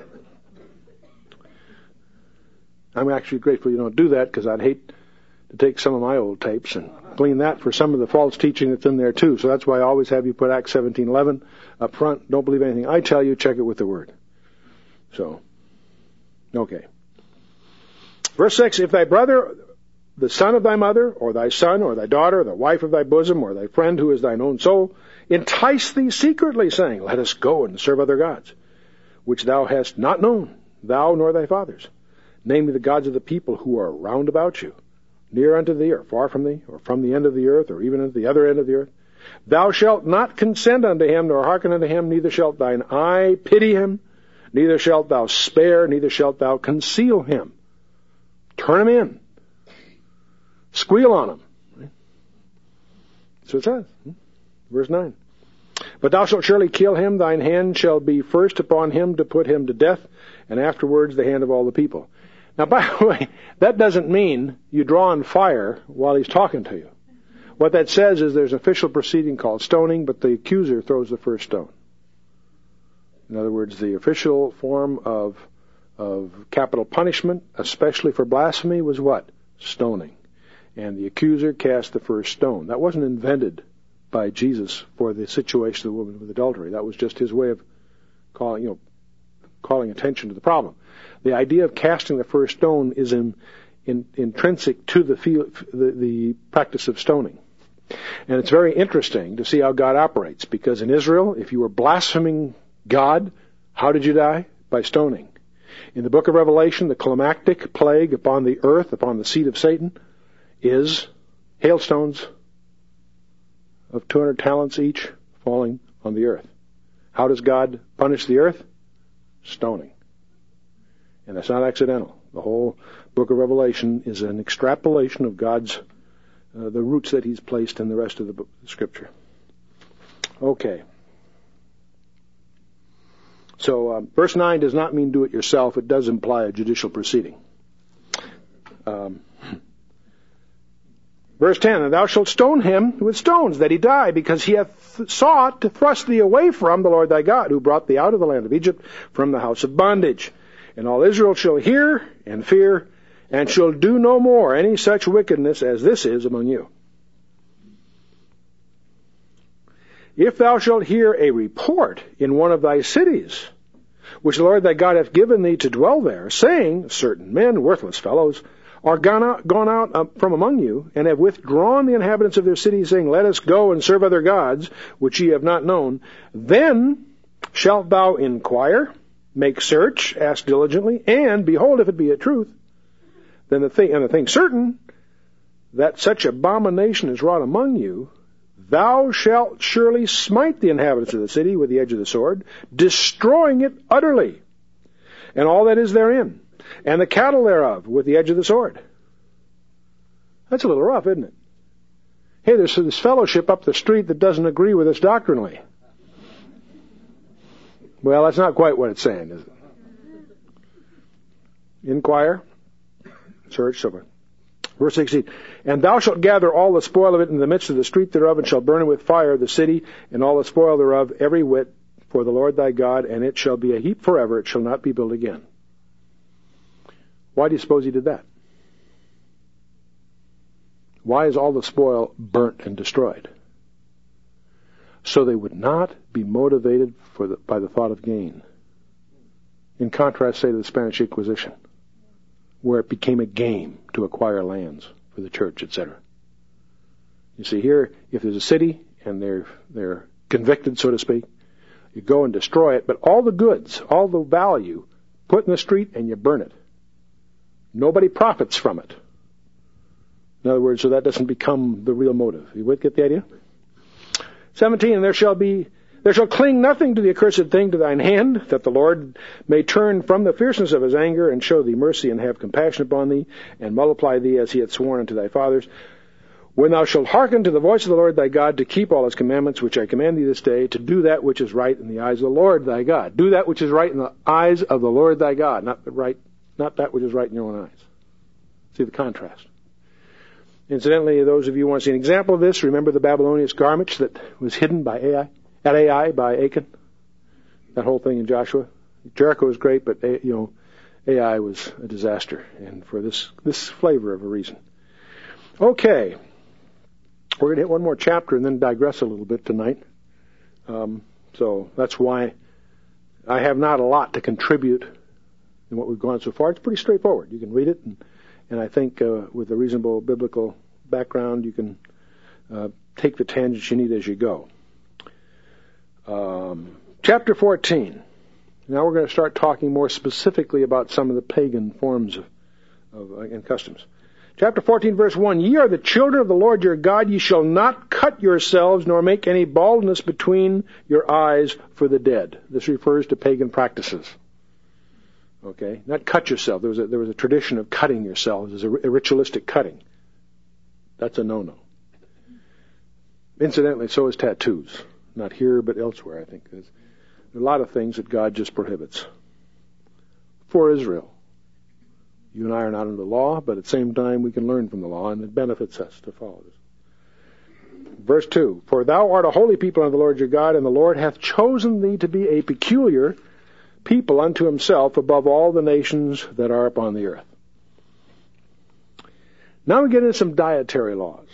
I'm actually grateful you don't do that, because I'd hate to take some of my old tapes and glean that for some of the false teaching that's in there too. So that's why I always have you put Acts seventeen eleven up front. Don't believe anything I tell you, check it with the Word. So, okay. Verse six, if thy brother, the son of thy mother, or thy son, or thy daughter, or the wife of thy bosom, or thy friend who is thine own soul, entice thee secretly, saying, let us go and serve other gods, which thou hast not known, thou nor thy fathers, namely the gods of the people who are round about you, near unto thee, or far from thee, or from the end of the earth, or even unto the other end of the earth. Thou shalt not consent unto him, nor hearken unto him, neither shalt thine eye pity him, neither shalt thou spare, neither shalt thou conceal him. Turn him in. Squeal on him. That's what it says. Verse nine. But thou shalt surely kill him, thine hand shall be first upon him to put him to death, and afterwards the hand of all the people. Now, by the way, that doesn't mean you draw on fire while he's talking to you. What that says is there's an official proceeding called stoning, but the accuser throws the first stone. In other words, the official form of of capital punishment, especially for blasphemy, was what? Stoning. And the accuser cast the first stone. That wasn't invented by Jesus for the situation of the woman with adultery. That was just his way of calling, you know, calling attention to the problem. The idea of casting the first stone is in, in, intrinsic to the, feel, the, the practice of stoning. And it's very interesting to see how God operates, because in Israel, if you were blaspheming God, how did you die? By stoning. In the book of Revelation, the climactic plague upon the earth, upon the seed of Satan, is hailstones of two hundred talents each falling on the earth. How does God punish the earth? Stoning. And that's not accidental. The whole book of Revelation is an extrapolation of God's, uh, the roots that He's placed in the rest of the book, the Scripture. Okay. So, um, verse nine does not mean do it yourself. It does imply a judicial proceeding. Um, verse ten, and thou shalt stone him with stones, that he die, because he hath sought to thrust thee away from the Lord thy God, who brought thee out of the land of Egypt from the house of bondage. And all Israel shall hear and fear, and shall do no more any such wickedness as this is among you. If thou shalt hear a report in one of thy cities, which the Lord thy God hath given thee to dwell there, saying, certain men, worthless fellows, are gone out, gone out from among you, and have withdrawn the inhabitants of their cities, saying, let us go and serve other gods, which ye have not known, then shalt thou inquire, make search, ask diligently, and behold, if it be a truth, then the thing, and the thing certain, that such abomination is wrought among you, thou shalt surely smite the inhabitants of the city with the edge of the sword, destroying it utterly, and all that is therein, and the cattle thereof with the edge of the sword. That's a little rough, isn't it? Hey, there's this fellowship up the street that doesn't agree with us doctrinally. Well, that's not quite what it's saying, is it? Inquire, search, so forth. Verse sixteen, and thou shalt gather all the spoil of it in the midst of the street thereof, and shalt burn it with fire, the city, and all the spoil thereof, every whit, for the Lord thy God, and it shall be a heap forever, it shall not be built again. Why do you suppose he did that? Why is all the spoil burnt and destroyed? So they would not be motivated for the, by the thought of gain. In contrast, say, to the Spanish Inquisition, where it became a game to acquire lands for the church, et cetera. You see here, if there's a city and they're they're convicted, so to speak, you go and destroy it, but all the goods, all the value, put in the street and you burn it. Nobody profits from it. In other words, so that doesn't become the real motive. You would get the idea? seventeen, and there shall be There shall cling nothing to the accursed thing to thine hand, that the Lord may turn from the fierceness of his anger, and show thee mercy, and have compassion upon thee, and multiply thee as he hath sworn unto thy fathers. When thou shalt hearken to the voice of the Lord thy God, to keep all his commandments which I command thee this day, to do that which is right in the eyes of the Lord thy God. Do that which is right in the eyes of the Lord thy God, not the right, not that which is right in your own eyes. See the contrast. Incidentally, those of you who want to see an example of this, remember the Babylonian garment that was hidden by Ai, at Ai by Achan? That whole thing in Joshua. Jericho was great, but you know, Ai was a disaster, and for this this flavor of a reason. Okay, we're going to hit one more chapter and then digress a little bit tonight. Um, so that's why I have not a lot to contribute in what we've gone so far. It's pretty straightforward. You can read it, and, and I think uh, with a reasonable biblical background, you can uh, take the tangents you need as you go. Um, chapter fourteen. Now we're going to start talking more specifically about some of the pagan forms of, of uh, and customs. Chapter fourteen, verse one, ye are the children of the Lord your God. Ye shall not cut yourselves, nor make any baldness between your eyes for the dead. This refers to pagan practices. Okay? Not cut yourself. There was a, there was a tradition of cutting yourselves. There's a, a ritualistic cutting. That's a no-no. Incidentally, so is tattoos. Not here, but elsewhere, I think. There's a lot of things that God just prohibits. For Israel. You and I are not under the law, but at the same time we can learn from the law, and it benefits us to follow this. Verse two, for thou art a holy people unto the Lord your God, and the Lord hath chosen thee to be a peculiar people unto himself above all the nations that are upon the earth. Now we get into some dietary laws.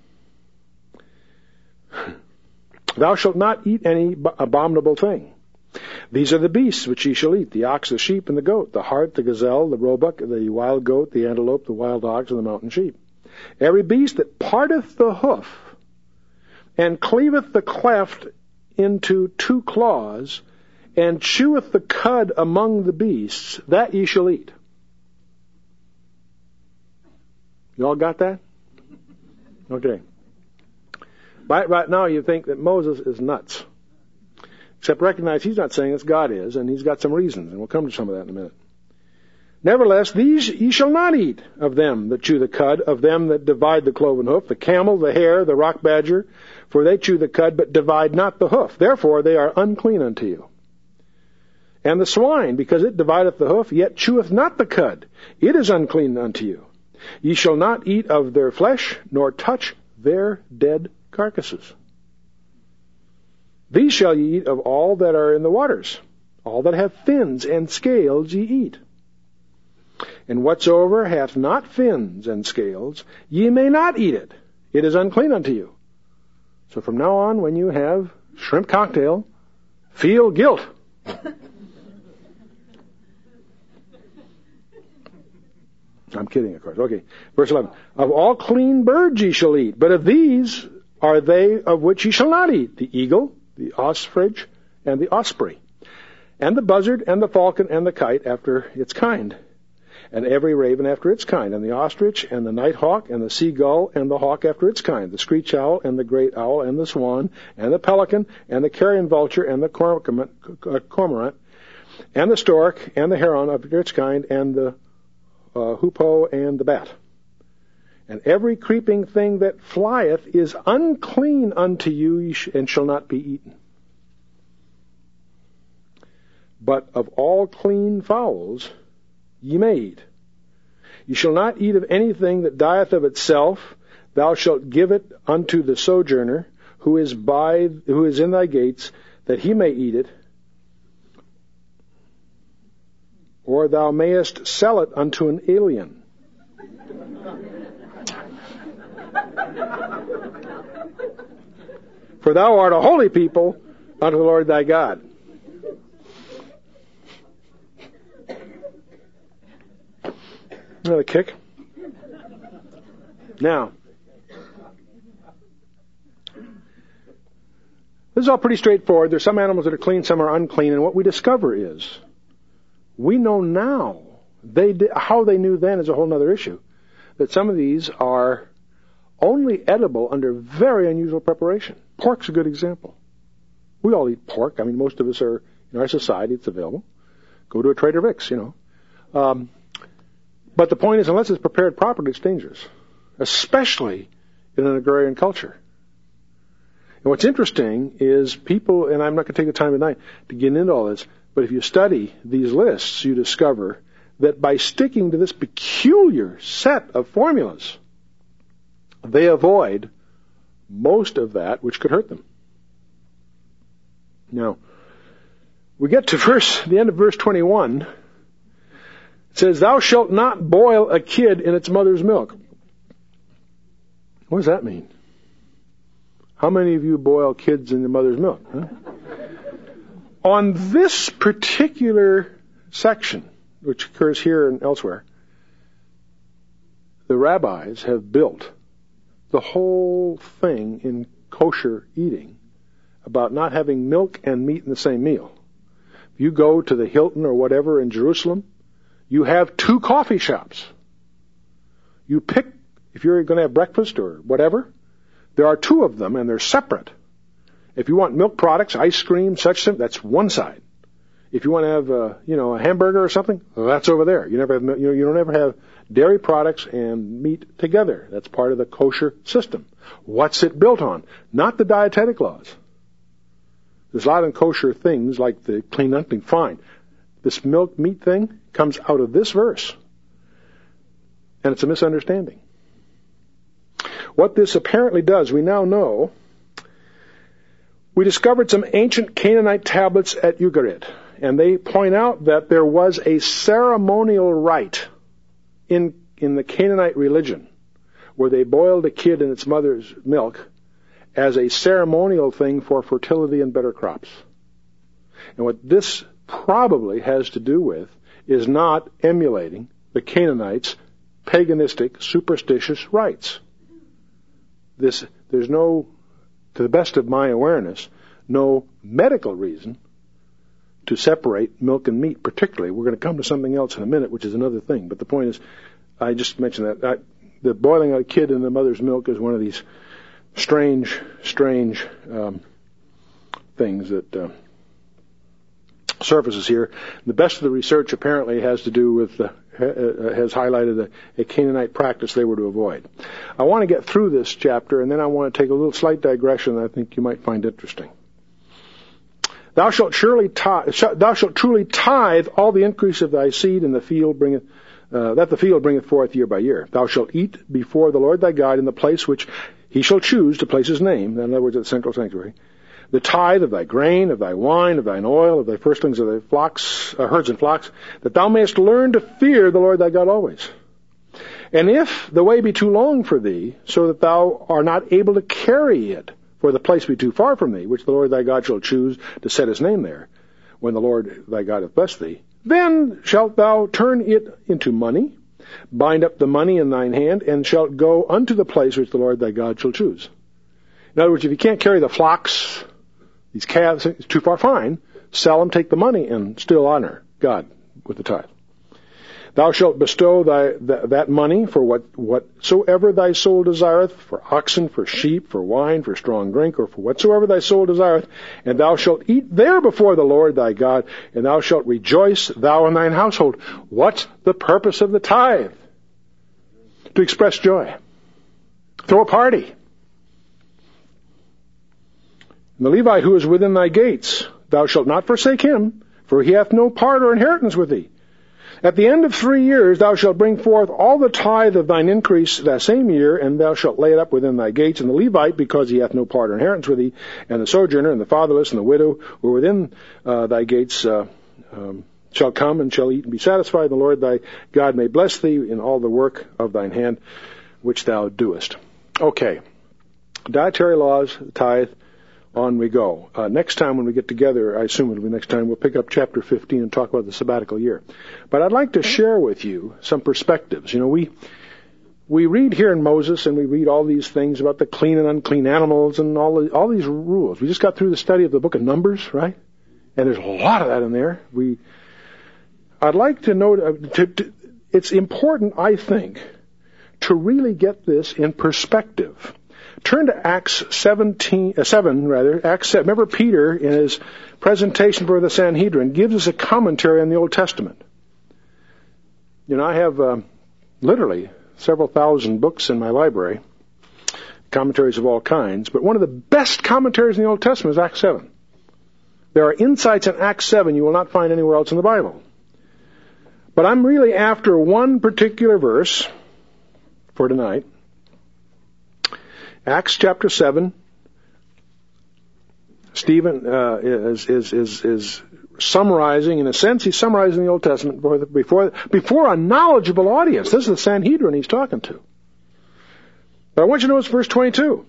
Thou shalt not eat any abominable thing. These are the beasts which ye shall eat, the ox, the sheep, and the goat, the hart, the gazelle, the roebuck, the wild goat, the antelope, the wild ox, and the mountain sheep. Every beast that parteth the hoof, and cleaveth the cleft into two claws, and cheweth the cud among the beasts, that ye shall eat. You all got that? Okay. Right, right now you think that Moses is nuts. Except recognize he's not saying it's God is, and he's got some reasons, and we'll come to some of that in a minute. Nevertheless, these ye shall not eat of them that chew the cud, of them that divide the cloven hoof, the camel, the hare, the rock badger, for they chew the cud, but divide not the hoof. Therefore they are unclean unto you. And the swine, because it divideth the hoof, yet cheweth not the cud, it is unclean unto you. Ye shall not eat of their flesh, nor touch their dead carcasses. These shall ye eat of all that are in the waters. All that have fins and scales ye eat. And whatsoever hath not fins and scales, ye may not eat it. It is unclean unto you. So from now on, when you have shrimp cocktail, feel guilt. I'm kidding, of course. Okay, verse eleven. Of all clean birds ye shall eat, but of these are they of which ye shall not eat: the eagle, the ostrich, and the osprey, and the buzzard, and the falcon, and the kite after its kind, and every raven after its kind, and the ostrich, and the nighthawk, and the seagull, and the hawk after its kind, the screech owl, and the great owl, and the swan, and the pelican, and the carrion vulture, and the cormorant, and the stork, and the heron after its kind, and the uh, hoopoe, and the bat. And every creeping thing that flieth is unclean unto you, and shall not be eaten. But of all clean fowls ye may eat. Ye shall not eat of anything that dieth of itself. Thou shalt give it unto the sojourner who is by who is in thy gates, that he may eat it. Or thou mayest sell it unto an alien. For thou art a holy people unto the Lord thy God. Another kick. Now, this is all pretty straightforward. There's some animals that are clean, some are unclean, and what we discover is, we know now, they did, how they knew then is a whole other issue, that some of these are only edible under very unusual preparation. Pork's a good example. We all eat pork. I mean, most of us are, in our society, it's available. Go to a Trader Vic's, you know. Um, but the point is, unless it's prepared properly, it's dangerous, especially in an agrarian culture. And what's interesting is people, and I'm not going to take the time tonight to get into all this, but if you study these lists, you discover that by sticking to this peculiar set of formulas, they avoid most of that which could hurt them. Now, we get to verse, the end of verse twenty-one. It says, "Thou shalt not boil a kid in its mother's milk." What does that mean? How many of you boil kids in the mother's milk? Huh? On this particular section, which occurs here and elsewhere, the rabbis have built the whole thing in kosher eating about not having milk and meat in the same meal. If you go to the Hilton or whatever in Jerusalem, you have two coffee shops. You pick, if you're going to have breakfast or whatever, there are two of them and they're separate. If you want milk products, ice cream, such thing, that's one side. If you want to have, uh, you know, a hamburger or something, well, that's over there. You never have, you know, you don't ever have dairy products and meat together. That's part of the kosher system. What's it built on? Not the dietetic laws. There's a lot of kosher things like the clean unclean. Fine. This milk meat thing comes out of this verse. And it's a misunderstanding. What this apparently does, we now know, we discovered some ancient Canaanite tablets at Ugarit, and they point out that there was a ceremonial rite in, in the Canaanite religion where they boiled a kid in its mother's milk as a ceremonial thing for fertility and better crops. And what this probably has to do with is not emulating the Canaanites' paganistic, superstitious rites. This, there's no, to the best of my awareness, no medical reason to separate milk and meat particularly. We're going to come to something else in a minute, which is another thing. But the point is, I just mentioned that, I, the boiling a kid in the mother's milk is one of these strange, strange um, things that uh, surfaces here. The best of the research apparently has to do with, uh, has highlighted a, a Canaanite practice they were to avoid. I want to get through this chapter, and then I want to take a little slight digression that I think you might find interesting. Thou shalt surely tithe, thou shalt truly tithe all the increase of thy seed in the field bringeth, uh, that the field bringeth forth year by year. Thou shalt eat before the Lord thy God in the place which he shall choose to place his name, in other words, at the central sanctuary, the tithe of thy grain, of thy wine, of thine oil, of thy firstlings of thy flocks, uh, herds and flocks, that thou mayest learn to fear the Lord thy God always. And if the way be too long for thee, so that thou art not able to carry it, for the place be too far from thee, which the Lord thy God shall choose to set his name there, when the Lord thy God hath blessed thee, then shalt thou turn it into money, bind up the money in thine hand, and shalt go unto the place which the Lord thy God shall choose. In other words, if you can't carry the flocks, these calves, it's too far, fine. Sell them, take the money, and still honor God with the tithe. Thou shalt bestow thy, th- that money for what, whatsoever thy soul desireth, for oxen, for sheep, for wine, for strong drink, or for whatsoever thy soul desireth, and thou shalt eat there before the Lord thy God, and thou shalt rejoice, thou and thine household. What's the purpose of the tithe? To express joy. Throw a party. And the Levite who is within thy gates, thou shalt not forsake him, for he hath no part or inheritance with thee. At the end of three years thou shalt bring forth all the tithe of thine increase that same year, and thou shalt lay it up within thy gates. And the Levite, because he hath no part or inheritance with thee, and the sojourner, and the fatherless, and the widow, who are within uh, thy gates, uh, um, shall come and shall eat and be satisfied. And the Lord thy God may bless thee in all the work of thine hand, which thou doest. Okay. Dietary laws, tithe. On we go. Uh, next time when we get together, I assume it'll be next time, we'll pick up chapter fifteen and talk about the sabbatical year. But I'd like to share with you some perspectives. You know, we we read here in Moses, and we read all these things about the clean and unclean animals and all the, all these rules. We just got through the study of the book of Numbers, right? And there's a lot of that in there. We, I'd like to note, uh, to, to, it's important, I think, to really get this in perspective. Turn to Acts seventeen, uh, seven, rather. Acts seven. Remember Peter, in his presentation for the Sanhedrin, gives us a commentary on the Old Testament. You know, I have uh, literally several thousand books in my library, commentaries of all kinds, but one of the best commentaries in the Old Testament is Acts seven. There are insights in Acts seven you will not find anywhere else in the Bible. But I'm really after one particular verse for tonight. Acts chapter seven, Stephen uh, is, is is is summarizing, in a sense, he's summarizing the Old Testament before the, before before a knowledgeable audience. This is the Sanhedrin he's talking to. But I want you to notice verse twenty-two.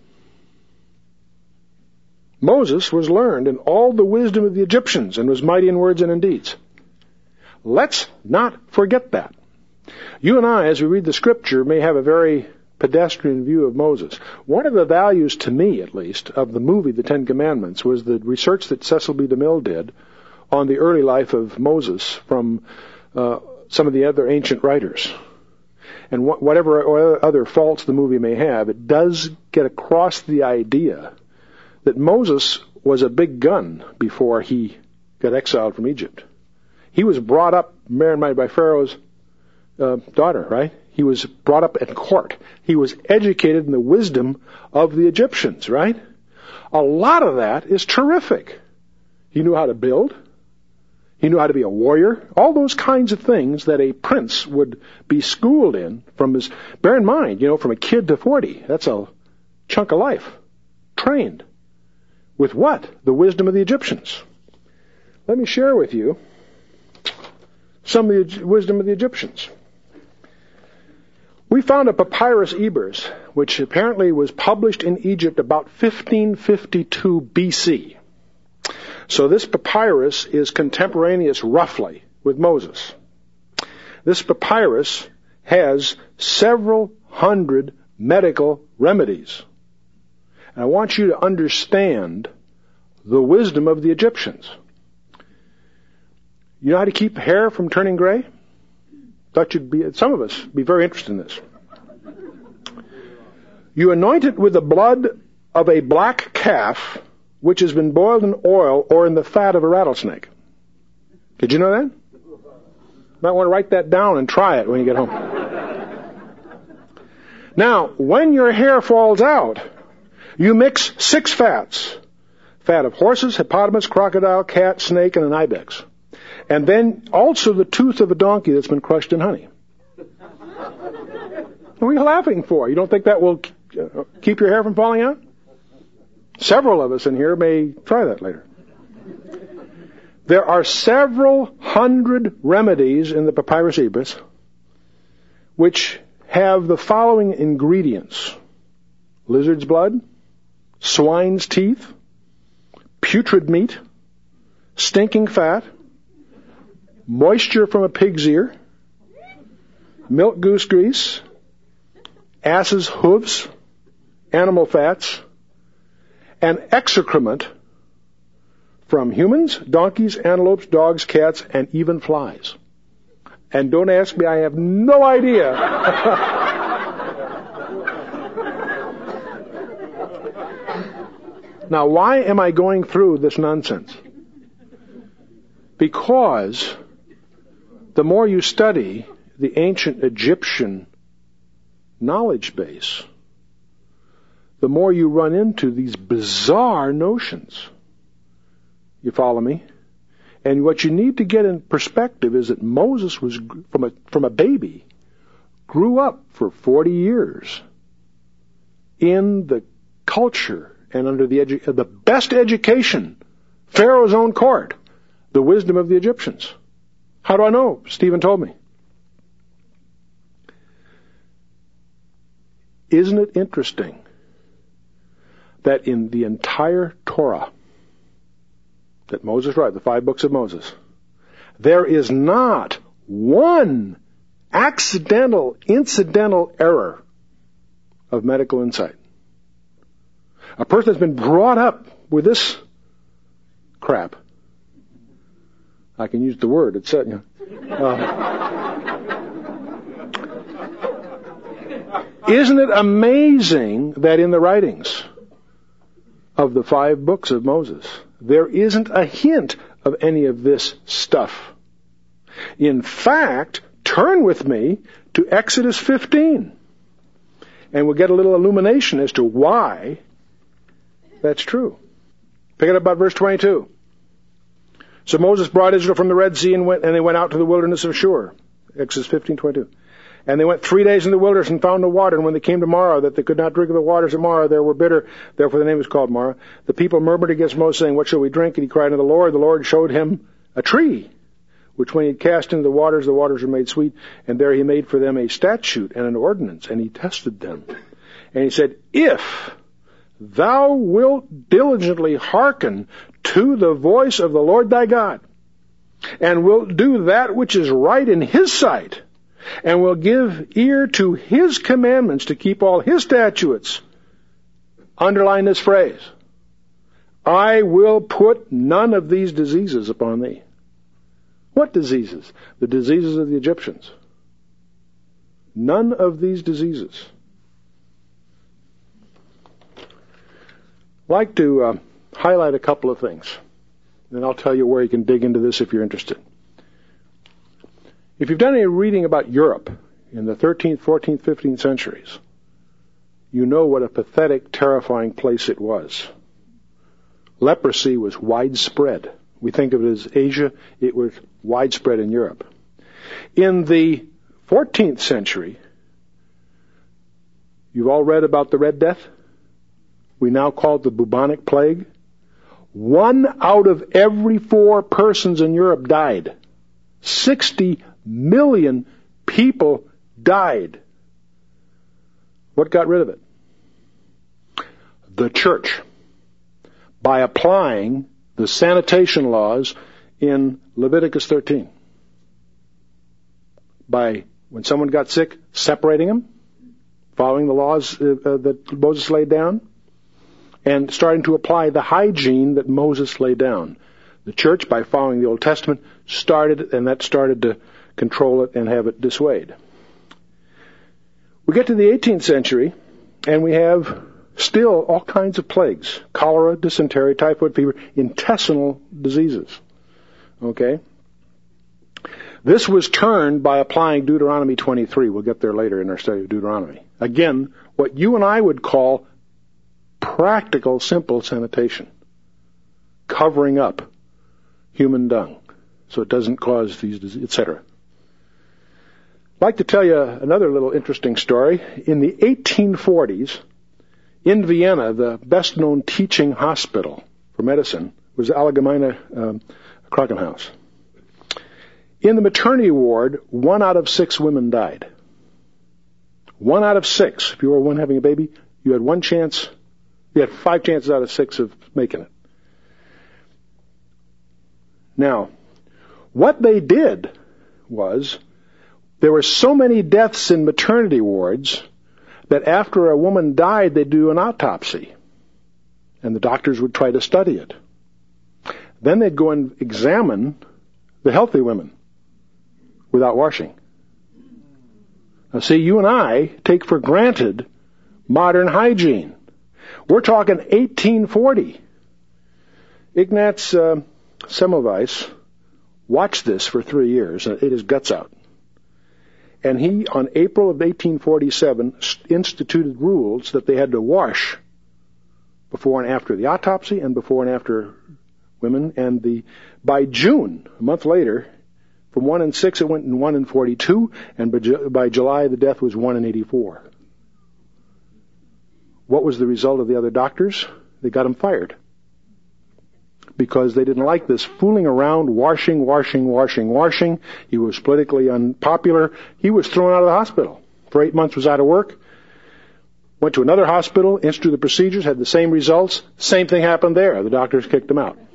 Moses was learned in all the wisdom of the Egyptians and was mighty in words and in deeds. Let's not forget that. You and I, as we read the Scripture, may have a very pedestrian view of Moses. One of the values, to me at least, of the movie The Ten Commandments was the research that Cecil B. DeMille did on the early life of Moses from uh, some of the other ancient writers. And wh- whatever other faults the movie may have, it does get across the idea that Moses was a big gun before he got exiled from Egypt. He was brought up, married by Pharaoh's uh, daughter, right? He was brought up at court. He was educated in the wisdom of the Egyptians, right? A lot of that is terrific. He knew how to build. He knew how to be a warrior. All those kinds of things that a prince would be schooled in from his, bear in mind, you know, from a kid to forty. That's a chunk of life. Trained. With what? The wisdom of the Egyptians. Let me share with you some of the wisdom of the Egyptians. We found a Papyrus Ebers, which apparently was published in Egypt about fifteen fifty-two B C. So this papyrus is contemporaneous, roughly, with Moses. This papyrus has several hundred medical remedies. And I want you to understand the wisdom of the Egyptians. You know how to keep hair from turning gray? Thought you'd be, some of us, be very interested in this. You anoint it with the blood of a black calf, which has been boiled in oil or in the fat of a rattlesnake. Did you know that? Might want to write that down and try it when you get home. Now, when your hair falls out, you mix six fats. Fat of horses, hippopotamus, crocodile, cat, snake, and an ibex. And then also the tooth of a donkey that's been crushed in honey. What are you laughing for? You don't think that will keep your hair from falling out? Several of us in here may try that later. There are several hundred remedies in the Papyrus Ebris which have the following ingredients: lizard's blood, swine's teeth, putrid meat, stinking fat, moisture from a pig's ear, milk goose grease, ass's hooves, animal fats, and excrement from humans, donkeys, antelopes, dogs, cats, and even flies. And don't ask me, I have no idea. Now, why am I going through this nonsense? Because the more you study the ancient Egyptian knowledge base, the more you run into these bizarre notions. You follow me? And what you need to get in perspective is that Moses was, from a, from a baby, grew up for forty years in the culture and under the, edu- the best education, Pharaoh's own court, the wisdom of the Egyptians. How do I know? Stephen told me. Isn't it interesting that in the entire Torah that Moses wrote, the five books of Moses, there is not one accidental, incidental error of medical insight? A person that's been brought up with this crap, I can use the word, it's said, you know, uh, isn't it amazing that in the writings of the five books of Moses, there isn't a hint of any of this stuff? In fact, turn with me to Exodus fifteen, and we'll get a little illumination as to why that's true. Pick it up about verse twenty-two. So Moses brought Israel from the Red Sea, and, went, and they went out to the wilderness of Shur. Exodus fifteen twenty-two. And they went three days in the wilderness and found no water. And when they came to Marah, that they could not drink of the waters of Marah, they were bitter. Therefore the name is called Marah. The people murmured against Moses, saying, what shall we drink? And he cried unto the Lord. The Lord showed him a tree, which when he had cast into the waters, the waters were made sweet. And there he made for them a statute and an ordinance, and he tested them. And he said, if thou wilt diligently hearken to the voice of the Lord thy God, and wilt do that which is right in his sight, and will give ear to his commandments to keep all his statutes. Underline this phrase. I will put none of these diseases upon thee. What diseases? The diseases of the Egyptians. None of these diseases. I'd like to uh, highlight a couple of things. And I'll tell you where you can dig into this if you're interested. If you've done any reading about Europe in the thirteenth, fourteenth, fifteenth centuries, you know what a pathetic, terrifying place it was. Leprosy was widespread. We think of it as Asia. It was widespread in Europe. In the fourteenth century, you've all read about the Red Death? We now call it the bubonic plague. One out of every four persons in Europe died. Sixty million people died. What got rid of it? The church. By applying the sanitation laws in Leviticus thirteen. By, when someone got sick, separating them, following the laws uh, uh, that Moses laid down, and starting to apply the hygiene that Moses laid down. The church, by following the Old Testament, started, and that started to control it and have it dissuade. We get to the eighteenth century, and we have still all kinds of plagues. Cholera, dysentery, typhoid fever, intestinal diseases. Okay? This was turned by applying Deuteronomy twenty-three. We'll get there later in our study of Deuteronomy. Again, what you and I would call practical, simple sanitation. Covering up human dung so it doesn't cause these diseases, et cetera. I'd like to tell you another little interesting story. In the eighteen forties, in Vienna, the best-known teaching hospital for medicine was Allgemeine um, Krankenhaus. In the maternity ward, one out of six women died. One out of six. If you were one having a baby, you had one chance, you had five chances out of six of making it. Now, what they did was, there were so many deaths in maternity wards that after a woman died, they'd do an autopsy. And the doctors would try to study it. Then they'd go and examine the healthy women without washing. Now see, you and I take for granted modern hygiene. We're talking eighteen forty. Ignaz uh, Semmelweis watched this for three years and ate his guts out. And he, on April of eighteen forty-seven, instituted rules that they had to wash before and after the autopsy and before and after women. And the by June, a month later, from one in six it went in one in forty-two, and by, by July the death was one in eighty-four. What was the result of the other doctors? They got him fired. Because they didn't like this fooling around, washing, washing, washing, washing. He was politically unpopular. He was thrown out of the hospital. For eight months was out of work. Went to another hospital, instituted the procedures, had the same results. Same thing happened there. The doctors kicked him out.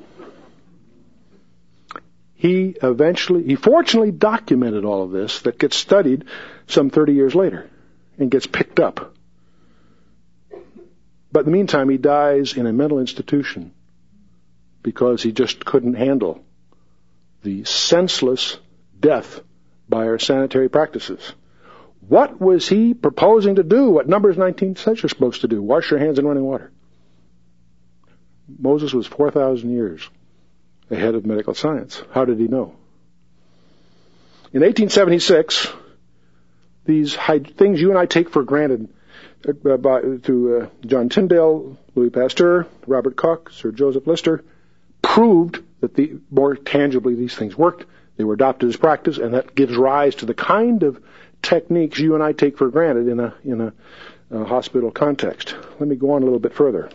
He eventually, he fortunately documented all of this that gets studied some thirty years later and gets picked up. But in the meantime, he dies in a mental institution because he just couldn't handle the senseless death by our sanitary practices. What was he proposing to do? What Numbers nineteen says you're supposed to do? Wash your hands in running water. Moses was four thousand years ahead of medical science. How did he know? In eighteen seventy-six, these things you and I take for granted uh, by, through uh, John Tyndall, Louis Pasteur, Robert Koch, Sir Joseph Lister, proved that the more tangibly these things worked. They were adopted as practice, and that gives rise to the kind of techniques you and I take for granted in a in a, a hospital context. Let me go on a little bit further.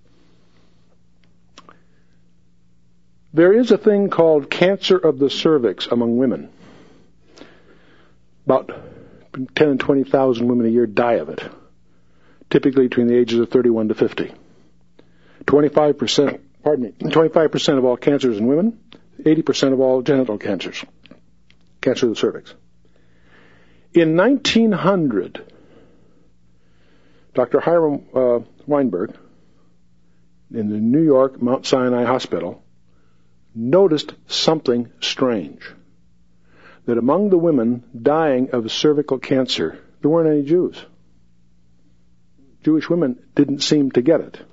There is a thing called cancer of the cervix among women. About ten and twenty thousand women a year die of it, typically between the ages of thirty-one to fifty. Twenty-five percent. Pardon me, twenty-five percent of all cancers in women, eighty percent of all genital cancers, cancer of the cervix. In nineteen hundred, Doctor Hiram uh, Weinberg in the New York Mount Sinai Hospital noticed something strange. That among the women dying of cervical cancer, there weren't any Jews. Jewish women didn't seem to get it.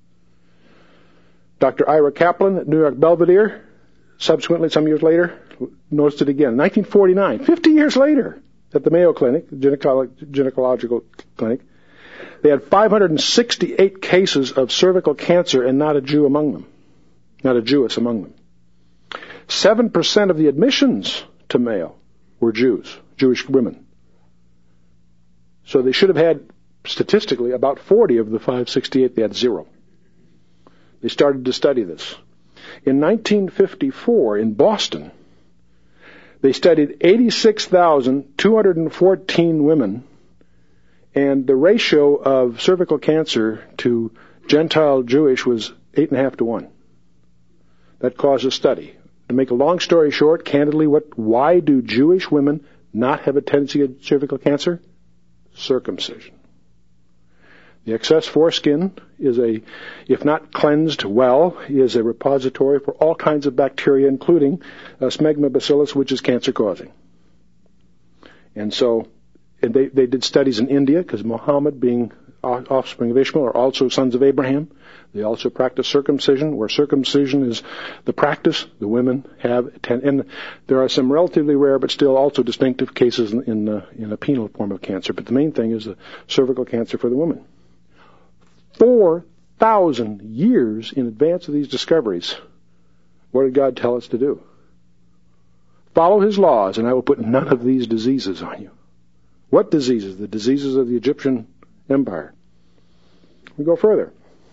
Doctor Ira Kaplan at New York Belvedere, subsequently, some years later, noticed it again. nineteen forty-nine, fifty years later, at the Mayo Clinic, the gynecolo- gynecological clinic, they had five hundred sixty-eight cases of cervical cancer and not a Jew among them, not a Jewess among them. Seven percent of the admissions to Mayo were Jews, Jewish women. So they should have had, statistically, about forty of the five hundred sixty-eight, they had zero. They started to study this. In nineteen fifty-four, in Boston, they studied eighty-six thousand two hundred fourteen women, and the ratio of cervical cancer to Gentile Jewish was eight and a half to one. That caused a study. To make a long story short, candidly, what? Why do Jewish women not have a tendency to get cervical cancer? Circumcision. The excess foreskin is a, if not cleansed well, is a repository for all kinds of bacteria, including uh, smegma bacillus, which is cancer-causing. And so, and they, they did studies in India, because Muhammad, being offspring of Ishmael, are also sons of Abraham. They also practice circumcision, where circumcision is the practice. The women have, ten, and there are some relatively rare but still also distinctive cases in, in, uh, in a penile form of cancer. But the main thing is the cervical cancer for the woman. Four thousand years in advance of these discoveries, what did God tell us to do? Follow His laws, and I will put none of these diseases on you. What diseases? The diseases of the Egyptian Empire. We go further.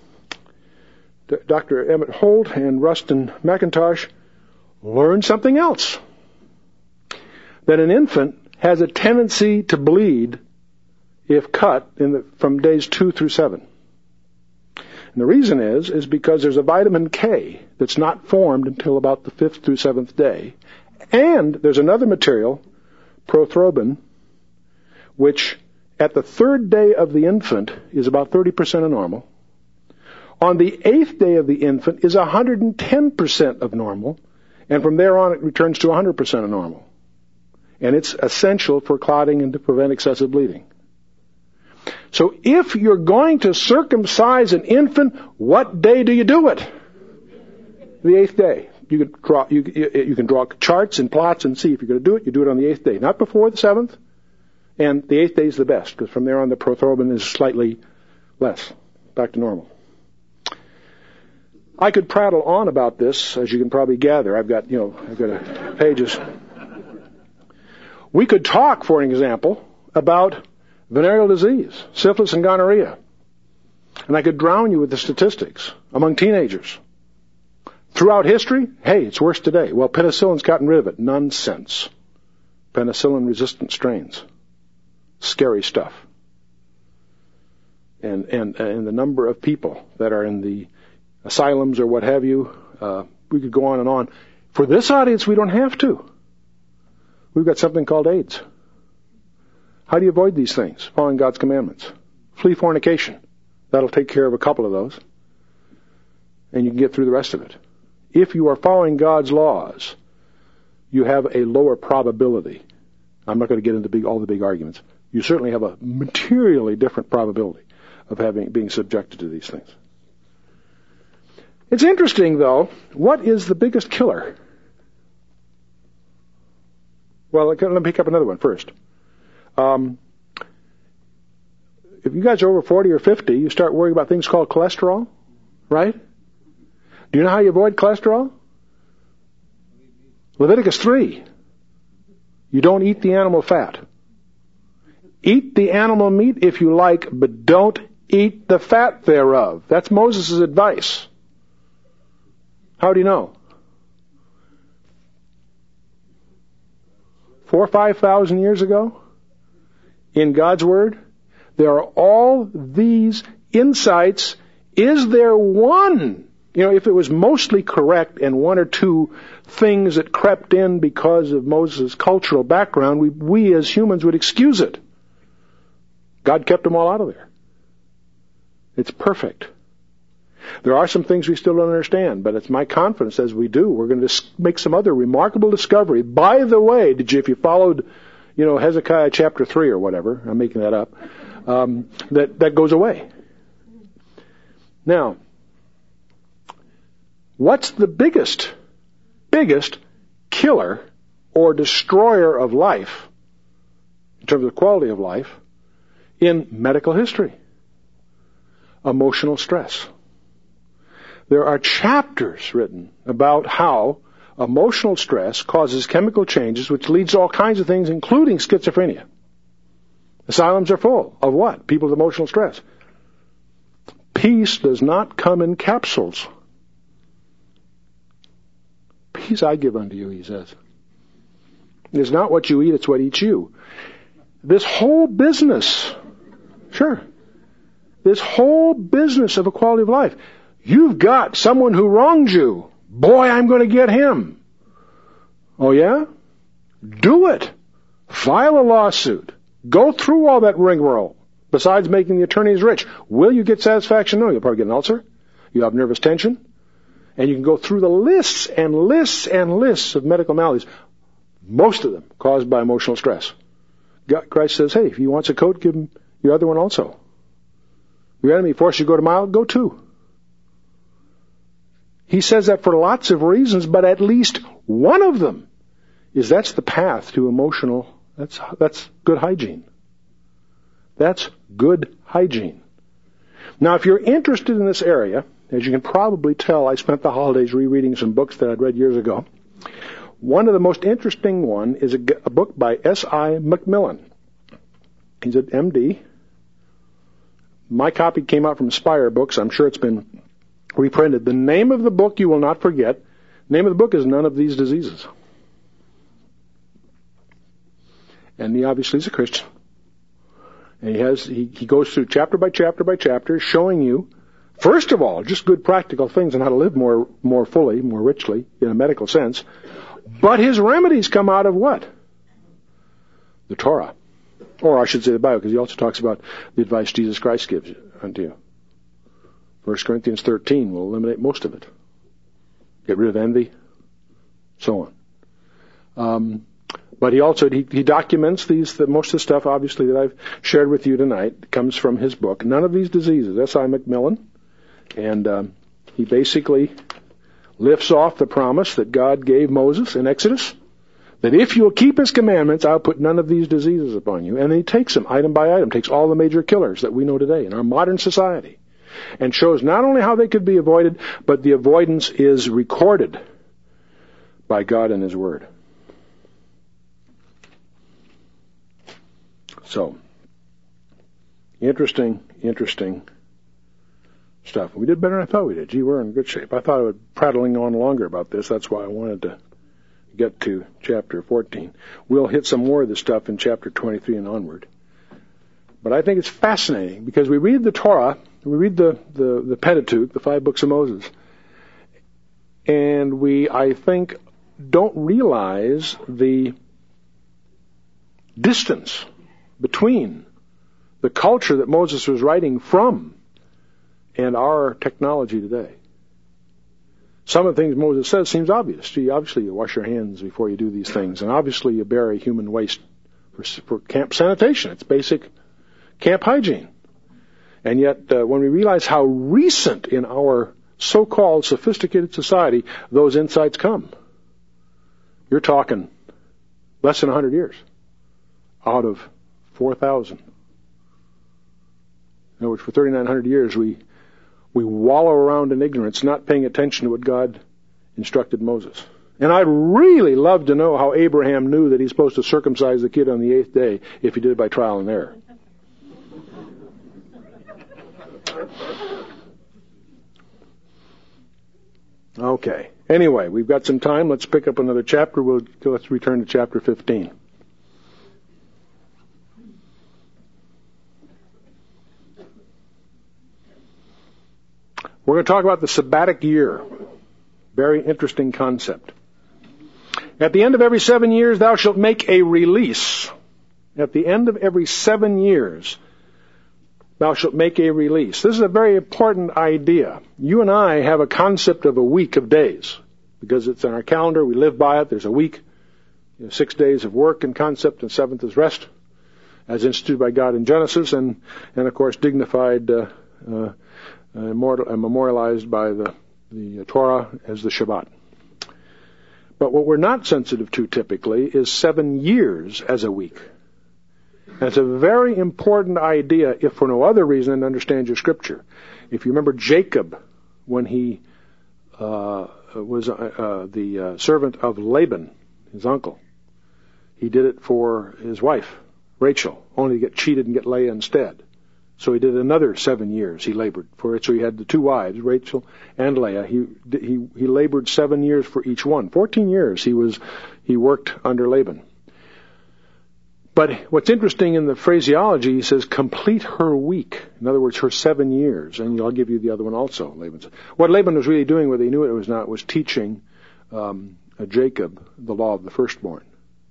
Doctor Emmett Holt and Rustin McIntosh learned something else. That an infant has a tendency to bleed if cut in the, from days two through seven. And the reason is, is because there's a vitamin K that's not formed until about the fifth through seventh day. And there's another material, prothrombin, which at the third day of the infant is about thirty percent of normal. On the eighth day of the infant is one hundred ten percent of normal, and from there on it returns to one hundred percent of normal. And it's essential for clotting and to prevent excessive bleeding. So if you're going to circumcise an infant, what day do you do it? The eighth day. You can draw, you, you can draw charts and plots and see if you're going to do it. You do it on the eighth day, not before the seventh. And the eighth day is the best, because from there on the prothrombin is slightly less, back to normal. I could prattle on about this, as you can probably gather. I've got, you know, I've got a, pages. We could talk, for an example, about venereal disease, syphilis and gonorrhea. And I could drown you with the statistics among teenagers. Throughout history, hey, it's worse today. Well, penicillin's gotten rid of it. Nonsense. Penicillin-resistant strains. Scary stuff. And, and, and the number of people that are in the asylums or what have you, uh, we could go on and on. For this audience, we don't have to. We've got something called AIDS. How do you avoid these things? Following God's commandments. Flee fornication. That'll take care of a couple of those. And you can get through the rest of it. If you are following God's laws, you have a lower probability. I'm not going to get into big, all the big arguments. You certainly have a materially different probability of having being subjected to these things. It's interesting, though, what is the biggest killer? Well, let me pick up another one first. Um, if you guys are over forty or fifty, you start worrying about things called cholesterol, right? Do you know how you avoid cholesterol? Leviticus three. You don't eat the animal fat. Eat the animal meat if you like, but don't eat the fat thereof. That's Moses' advice. How do you know? Four or five thousand years ago, in God's Word, there are all these insights. Is there one? You know, if it was mostly correct and one or two things that crept in because of Moses' cultural background, we, we as humans would excuse it. God kept them all out of there. It's perfect. There are some things we still don't understand, but it's my confidence as we do, we're going to make some other remarkable discovery. By the way, did you, if you followed, you know, Hezekiah chapter three or whatever, I'm making that up, um, that, that goes away. Now, what's the biggest, biggest killer or destroyer of life, in terms of quality of life, in medical history? Emotional stress. There are chapters written about how emotional stress causes chemical changes which leads to all kinds of things, including schizophrenia. Asylums are full of what? People with emotional stress. Peace does not come in capsules. Peace I give unto you, he says. It's not what you eat, it's what eats you. This whole business, sure, this whole business of equality of life, you've got someone who wronged you. Boy, I'm going to get him. Oh, yeah? Do it. File a lawsuit. Go through all that rigmarole. Besides making the attorneys rich, will you get satisfaction? No, you'll probably get an ulcer. You have nervous tension. And you can go through the lists and lists and lists of medical maladies, most of them caused by emotional stress. God, Christ says, hey, if he wants a coat, give him your other one also. Your enemy forces you to go to a mile, go two. He says that for lots of reasons, but at least one of them is that's the path to emotional, that's, that's good hygiene. That's good hygiene. Now, if you're interested in this area, as you can probably tell, I spent the holidays rereading some books that I'd read years ago. One of the most interesting one is a, a book by S I McMillan. He's an M D. My copy came out from Spire Books. I'm sure it's been reprinted. The name of the book you will not forget. The name of the book is None of These Diseases. And he obviously is a Christian. And he has he, he goes through chapter by chapter by chapter, showing you, first of all, just good practical things on how to live more more fully, more richly, in a medical sense. But his remedies come out of what? The Torah. Or I should say the Bible, because he also talks about the advice Jesus Christ gives unto you. First Corinthians thirteen will eliminate most of it. Get rid of envy, so on. Um, but he also, he, he documents these, the, most of the stuff, obviously, that I've shared with you tonight comes from his book, None of These Diseases, S I McMillan. And um, he basically lifts off the promise that God gave Moses in Exodus, that if you'll keep his commandments, I'll put none of these diseases upon you. And then he takes them item by item, takes all the major killers that we know today in our modern society, and shows not only how they could be avoided, but the avoidance is recorded by God in his word. So, interesting, interesting stuff. We did better than I thought we did. Gee, we're in good shape. I thought I would be prattling on longer about this. That's why I wanted to get to chapter fourteen. We'll hit some more of this stuff in chapter twenty-three and onward. But I think it's fascinating because we read the Torah, we read the, the, the Pentateuch, the five books of Moses, and we, I think, don't realize the distance between the culture that Moses was writing from and our technology today. Some of the things Moses says seems obvious. Gee, obviously you wash your hands before you do these things, and obviously you bury human waste for, for camp sanitation. It's basic camp hygiene. And yet, uh, when we realize how recent in our so-called sophisticated society those insights come, you're talking less than one hundred years out of four thousand. In other words, for thirty-nine hundred years, we we wallow around in ignorance, not paying attention to what God instructed Moses. And I'd really love to know how Abraham knew that he's supposed to circumcise the kid on the eighth day if he did it by trial and error. Okay. Anyway, we've got some time. Let's pick up another chapter. We'll, let's return to chapter fifteen. We're going to talk about the sabbatic year. Very interesting concept. At the end of every seven years, thou shalt make a release. At the end of every seven years, thou shalt make a release. This is a very important idea. You and I have a concept of a week of days because it's in our calendar. We live by it. There's a week, you know, six days of work and concept, and seventh is rest, as instituted by God in Genesis, and, and of course, dignified, uh, uh, immortal, uh, memorialized by the, the Torah as the Shabbat. But what we're not sensitive to typically is seven years as a week. And it's a very important idea, if for no other reason than to understand your scripture. If you remember Jacob, when he uh, was uh, uh, the uh, servant of Laban, his uncle, he did it for his wife, Rachel, only to get cheated and get Leah instead. So he did another seven years. He labored for it. So he had the two wives, Rachel and Leah. He he he labored seven years for each one. Fourteen years he was he worked under Laban. But what's interesting in the phraseology, he says, complete her week. In other words, her seven years. And I'll give you the other one also, Laban said. What Laban was really doing, whether he knew it or was not, was teaching um, Jacob the law of the firstborn.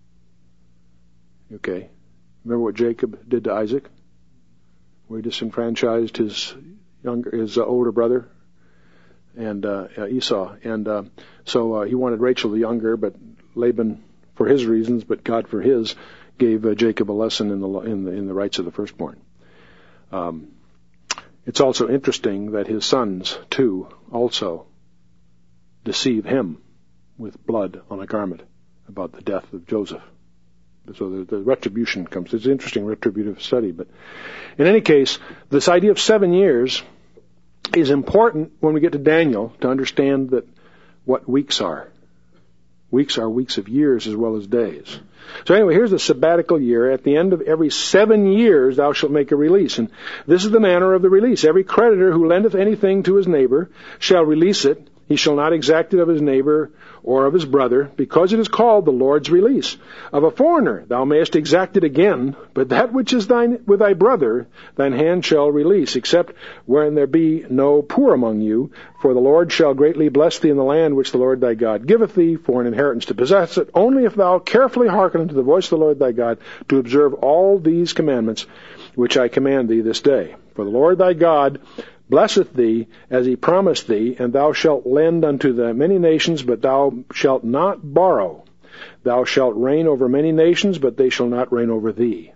Okay? Remember what Jacob did to Isaac? Where he disenfranchised his younger, his uh, older brother, and uh, uh, Esau. And uh, so uh, he wanted Rachel the younger, but Laban, for his reasons, but God for his, gave uh, Jacob a lesson in the in the in the rights of the firstborn. Um, It's also interesting that his sons, too, also deceive him with blood on a garment about the death of Joseph. So the, the retribution comes. It's an interesting retributive study. But in any case, this idea of seven years is important when we get to Daniel to understand that what weeks are. Weeks are weeks of years as well as days. So anyway, here's the sabbatical year. At the end of every seven years thou shalt make a release. And this is the manner of the release. Every creditor who lendeth anything to his neighbor shall release it. He shall not exact it of his neighbor or of his brother, because it is called the Lord's release. Of a foreigner thou mayest exact it again, but that which is thine with thy brother thine hand shall release, except wherein there be no poor among you. For the Lord shall greatly bless thee in the land which the Lord thy God giveth thee for an inheritance to possess it, only if thou carefully hearken unto the voice of the Lord thy God, to observe all these commandments which I command thee this day. For the Lord thy God blesseth thee as he promised thee, and thou shalt lend unto the many nations, but thou shalt not borrow. Thou shalt reign over many nations, but they shall not reign over thee.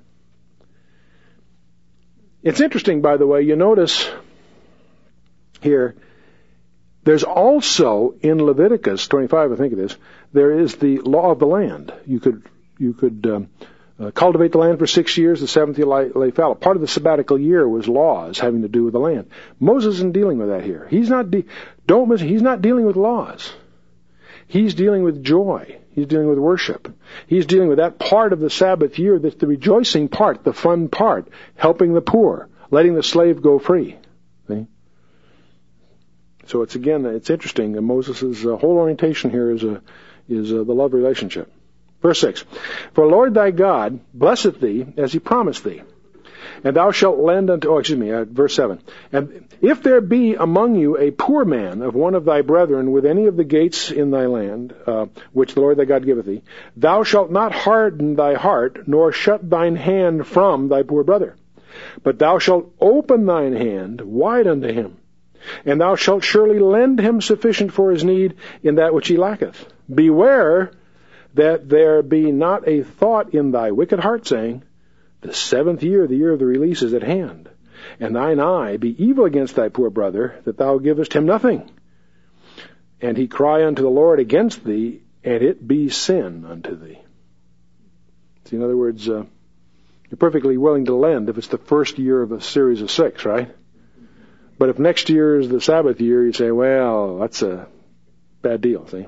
It's interesting, by the way, you notice here, there's also in Leviticus twenty-five, I think it is, there is the law of the land. You could, you could, um, Uh, cultivate the land for six years, the seventh year lay, lay fallow. Part of the sabbatical year was laws having to do with the land. Moses isn't dealing with that here. He's not, de- don't miss, he's not dealing with laws. He's dealing with joy. He's dealing with worship. He's dealing with that part of the Sabbath year that's the rejoicing part, the fun part, helping the poor, letting the slave go free. See? So it's again, it's interesting. Moses' uh, whole orientation here is a, is uh, the love relationship. Verse six, For the Lord thy God blesseth thee as he promised thee, and thou shalt lend unto, oh, excuse me, uh, verse seven, And if there be among you a poor man of one of thy brethren with any of the gates in thy land, uh, which the Lord thy God giveth thee, thou shalt not harden thy heart, nor shut thine hand from thy poor brother, but thou shalt open thine hand wide unto him, and thou shalt surely lend him sufficient for his need in that which he lacketh. Beware that there be not a thought in thy wicked heart, saying, The seventh year, the year of the release, is at hand, and thine eye be evil against thy poor brother, that thou givest him nothing. And he cry unto the Lord against thee, and it be sin unto thee. See, in other words, uh, you're perfectly willing to lend if it's the first year of a series of six, right? But if next year is the Sabbath year, you say, well, that's a bad deal, see?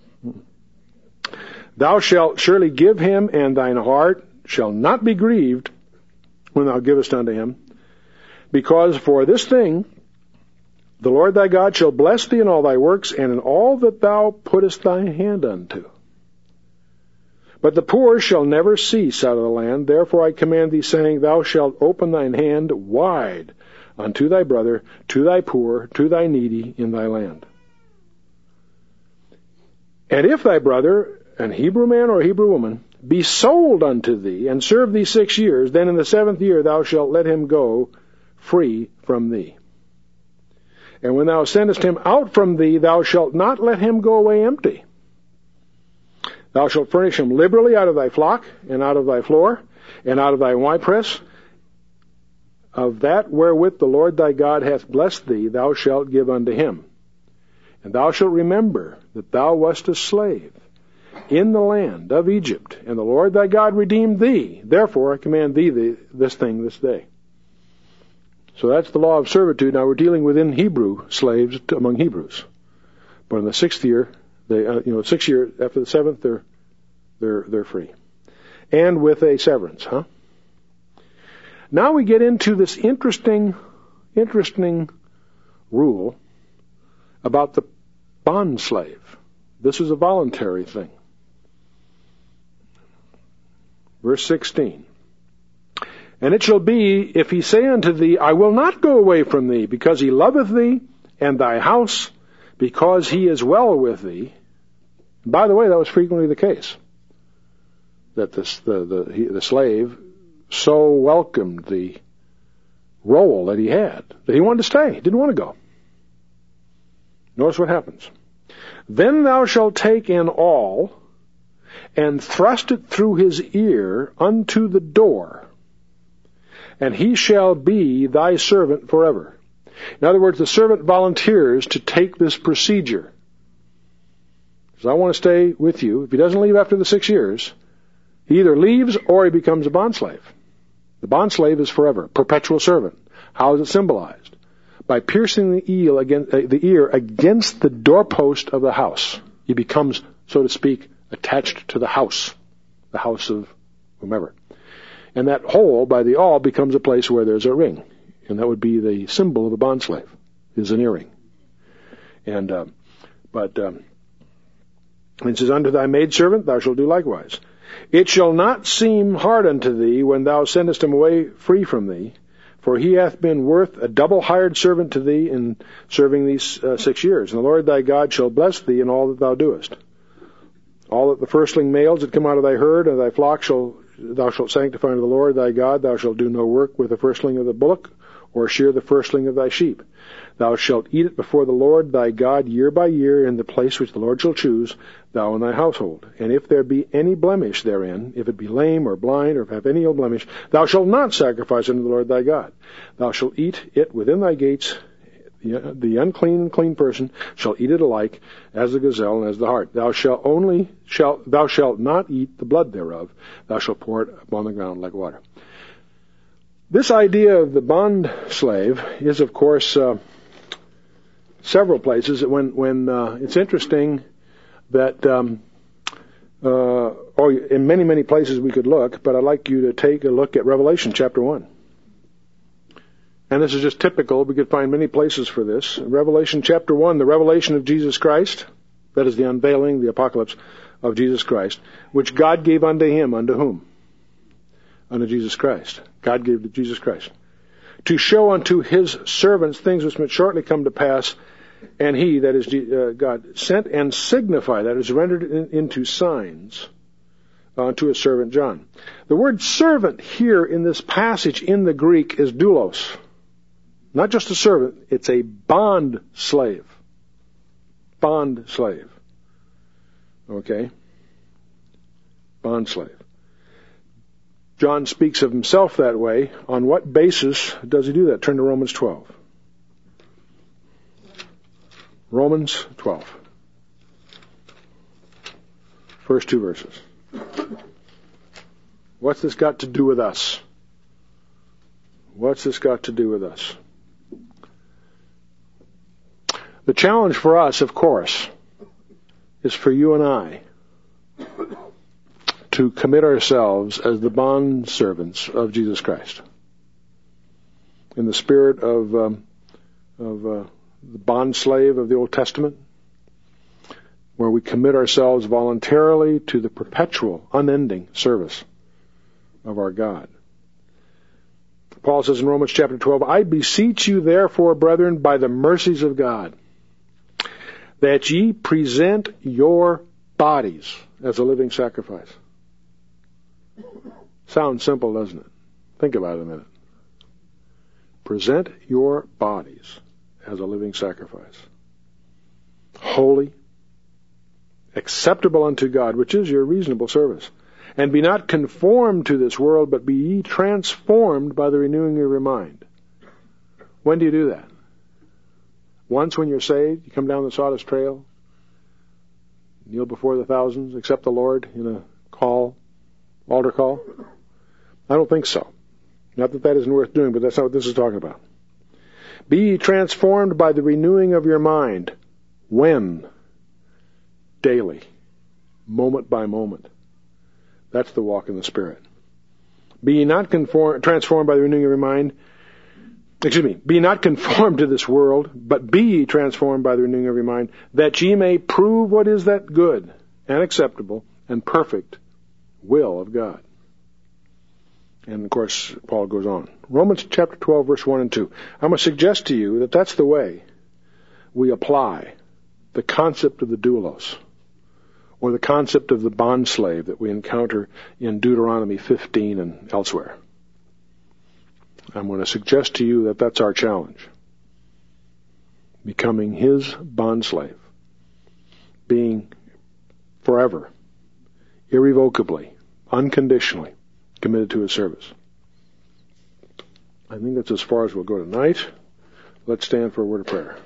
Thou shalt surely give him, and thine heart shall not be grieved when thou givest unto him, because for this thing the Lord thy God shall bless thee in all thy works, and in all that thou puttest thy hand unto. But the poor shall never cease out of the land. Therefore I command thee, saying, Thou shalt open thine hand wide unto thy brother, to thy poor, to thy needy in thy land. And if thy brother, an Hebrew man or a Hebrew woman, be sold unto thee, and serve thee six years, then in the seventh year thou shalt let him go free from thee. And when thou sendest him out from thee, thou shalt not let him go away empty. Thou shalt furnish him liberally out of thy flock, and out of thy floor, and out of thy winepress. Of that wherewith the Lord thy God hath blessed thee, thou shalt give unto him. And thou shalt remember that thou wast a slave in the land of Egypt, and the Lord thy God redeemed thee. Therefore I command thee the, this thing this day. So that's the law of servitude. Now we're dealing within Hebrew slaves among Hebrews. But in the sixth year, they, uh, you know, sixth year after the seventh, they're they're they're free, and with a severance, huh? Now we get into this interesting, interesting rule about the bond slave. This is a voluntary thing. Verse sixteen. And it shall be, if he say unto thee, I will not go away from thee, because he loveth thee, and thy house, because he is well with thee. By the way, that was frequently the case, that this, the, the, he, the slave so welcomed the role that he had, that he wanted to stay, he didn't want to go. Notice what happens. Then thou shalt take an awl, and thrust it through his ear unto the door, and he shall be thy servant forever. In other words, the servant volunteers to take this procedure. He says, I want to stay with you. If he doesn't leave after the six years, he either leaves or he becomes a bondslave. The bondslave is forever, perpetual servant. How is it symbolized? By piercing the, eel against, uh, the ear against the doorpost of the house. He becomes, so to speak, attached to the house, the house of whomever. And that hole by the awl becomes a place where there's a ring. And that would be the symbol of a bondslave, is an earring. And, uh, but, um, it says, unto thy maidservant thou shalt do likewise. It shall not seem hard unto thee when thou sendest him away free from thee, for he hath been worth a double hired servant to thee in serving these uh, six years. And the Lord thy God shall bless thee in all that thou doest. All that the firstling males that come out of thy herd and thy flock shall thou shalt sanctify unto the Lord thy God. Thou shalt do no work with the firstling of the bullock, or shear the firstling of thy sheep. Thou shalt eat it before the Lord thy God year by year in the place which the Lord shall choose, thou and thy household. And if there be any blemish therein, if it be lame or blind, or if have any ill blemish, thou shalt not sacrifice unto the Lord thy God. Thou shalt eat it within thy gates. The, the unclean and clean person shall eat it alike, as the gazelle and as the hart. Thou shalt only shalt thou shalt not eat the blood thereof. Thou shalt pour it upon the ground like water. This idea of the bond slave is, of course, uh, several places. When when uh, it's interesting that, um, uh, oh, in many many places we could look, but I'd like you to take a look at Revelation chapter one. And this is just typical. We could find many places for this. In Revelation chapter one, the revelation of Jesus Christ, that is the unveiling, the apocalypse of Jesus Christ, which God gave unto him, unto whom? Unto Jesus Christ. God gave to Jesus Christ. To show unto his servants things which must shortly come to pass, and he, that is uh, God, sent and signified, that is rendered in, into signs unto his servant John. The word servant here in this passage in the Greek is doulos. Not just a servant, it's a bond slave. Bond slave. Okay? Bond slave. John speaks of himself that way. On what basis does he do that? Turn to Romans twelve. Romans twelve. First two verses. What's this got to do with us? What's this got to do with us? The challenge for us, of course, is for you and I to commit ourselves as the bond servants of Jesus Christ. In the spirit of, um, of uh, the bond slave of the Old Testament, where we commit ourselves voluntarily to the perpetual, unending service of our God. Paul says in Romans chapter twelve, I beseech you therefore, brethren, by the mercies of God, that ye present your bodies as a living sacrifice. Sounds simple, doesn't it? Think about it a minute. Present your bodies as a living sacrifice. Holy, acceptable unto God, which is your reasonable service. And be not conformed to this world, but be ye transformed by the renewing of your mind. When do you do that? Once when you're saved, you come down the sawdust trail, kneel before the thousands, accept the Lord in a call, altar call? I don't think so. Not that that isn't worth doing, but that's not what this is talking about. Be ye transformed by the renewing of your mind. When? Daily. Moment by moment. That's the walk in the Spirit. Be ye not conform, transformed by the renewing of your mind. Excuse me. Be not conformed to this world, but be ye transformed by the renewing of your mind, that ye may prove what is that good and acceptable and perfect will of God. And, of course, Paul goes on. Romans chapter twelve, verse one and two. I'm going to suggest to you that that's the way we apply the concept of the doulos, or the concept of the bondslave that we encounter in Deuteronomy fifteen and elsewhere. I'm going to suggest to you that that's our challenge. Becoming his bondslave. Being forever, irrevocably, unconditionally committed to his service. I think that's as far as we'll go tonight. Let's stand for a word of prayer.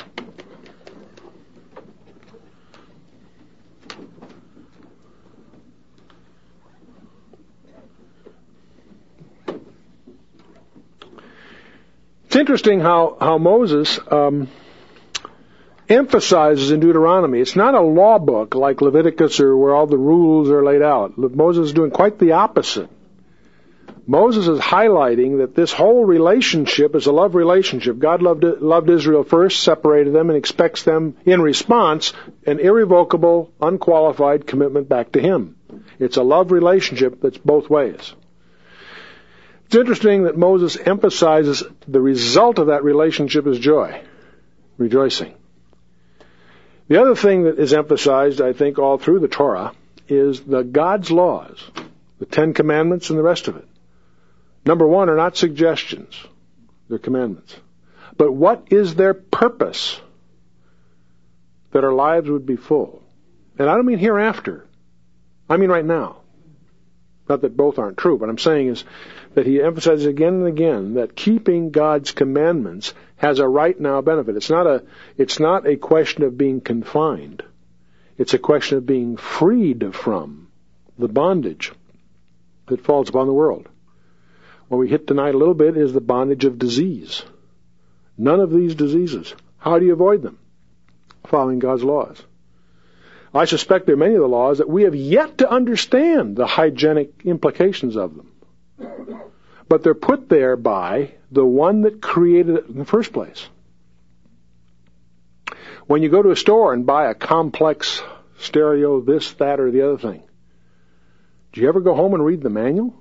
It's interesting how, how Moses um, emphasizes in Deuteronomy. It's not a law book like Leviticus or where all the rules are laid out. Moses is doing quite the opposite. Moses is highlighting that this whole relationship is a love relationship. God loved, loved Israel first, separated them, and expects them, in response, an irrevocable, unqualified commitment back to Him. It's a love relationship that's both ways. It's interesting that Moses emphasizes the result of that relationship is joy, rejoicing. The other thing that is emphasized, I think, all through the Torah is the God's laws, the Ten Commandments and the rest of it. Number one are not suggestions, they're commandments. But what is their purpose? That our lives would be full. And I don't mean hereafter. I mean right now. Not that both aren't true, but I'm saying is that he emphasizes again and again that keeping God's commandments has a right now benefit. It's not a, it's not a question of being confined. It's a question of being freed from the bondage that falls upon the world. What we hit tonight a little bit is the bondage of disease. None of these diseases. How do you avoid them? Following God's laws. I suspect there are many of the laws that we have yet to understand the hygienic implications of them. But they're put there by the one that created it in the first place. When you go to a store and buy a complex stereo, this, that, or the other thing, do you ever go home and read the manual?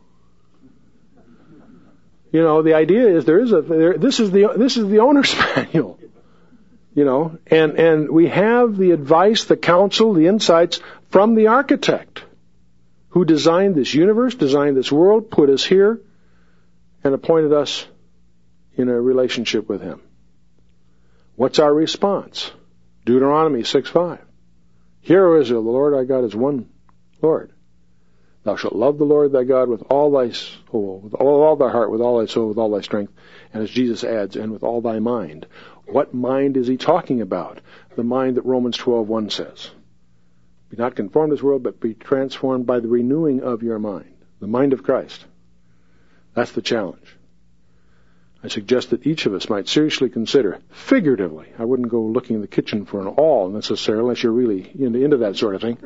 You know, the idea is there is a there, this is the this is the owner's manual. You know, and and we have the advice, the counsel, the insights from the architect who designed this universe, designed this world, put us here, and appointed us in a relationship with Him. What's our response? Deuteronomy six five. Hear, O Israel, the Lord our God is one Lord. Thou shalt love the Lord thy God with all thy soul, with all, all thy heart, with all thy soul, with all thy strength, and as Jesus adds, and with all thy mind. What mind is he talking about? The mind that Romans twelve one says. Be not conformed to this world, but be transformed by the renewing of your mind. The mind of Christ. That's the challenge. I suggest that each of us might seriously consider, figuratively, I wouldn't go looking in the kitchen for an awl necessarily, unless you're really into, into that sort of thing.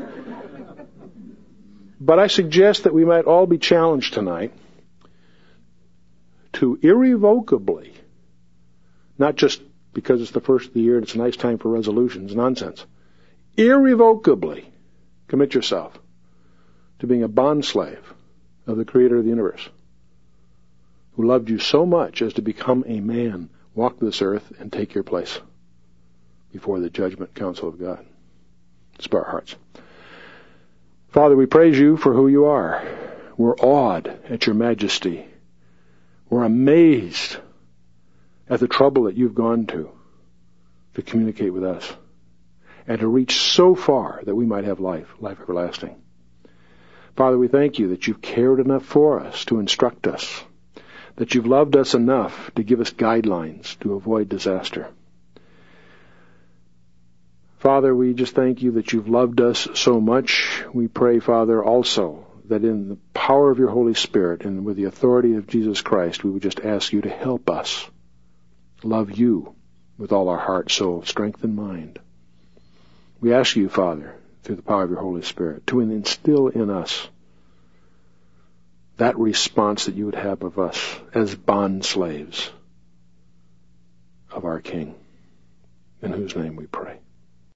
But I suggest that we might all be challenged tonight to irrevocably, not just because it's the first of the year and it's a nice time for resolutions, nonsense, irrevocably commit yourself to being a bondslave of the Creator of the universe, who loved you so much as to become a man, walk this earth, and take your place before the judgment council of God. Let's bow our hearts. Father, we praise you for who you are. We're awed at your majesty. We're amazed at the trouble that you've gone to to communicate with us and to reach so far that we might have life, life everlasting. Father, we thank you that you've cared enough for us to instruct us, that you've loved us enough to give us guidelines to avoid disaster. Father, we just thank you that you've loved us so much. We pray, Father, also that in the power of your Holy Spirit and with the authority of Jesus Christ, we would just ask you to help us love you with all our heart, soul, strength, and mind. We ask you, Father, through the power of your Holy Spirit, to instill in us that response that you would have of us as bond slaves of our King, in whose name we pray.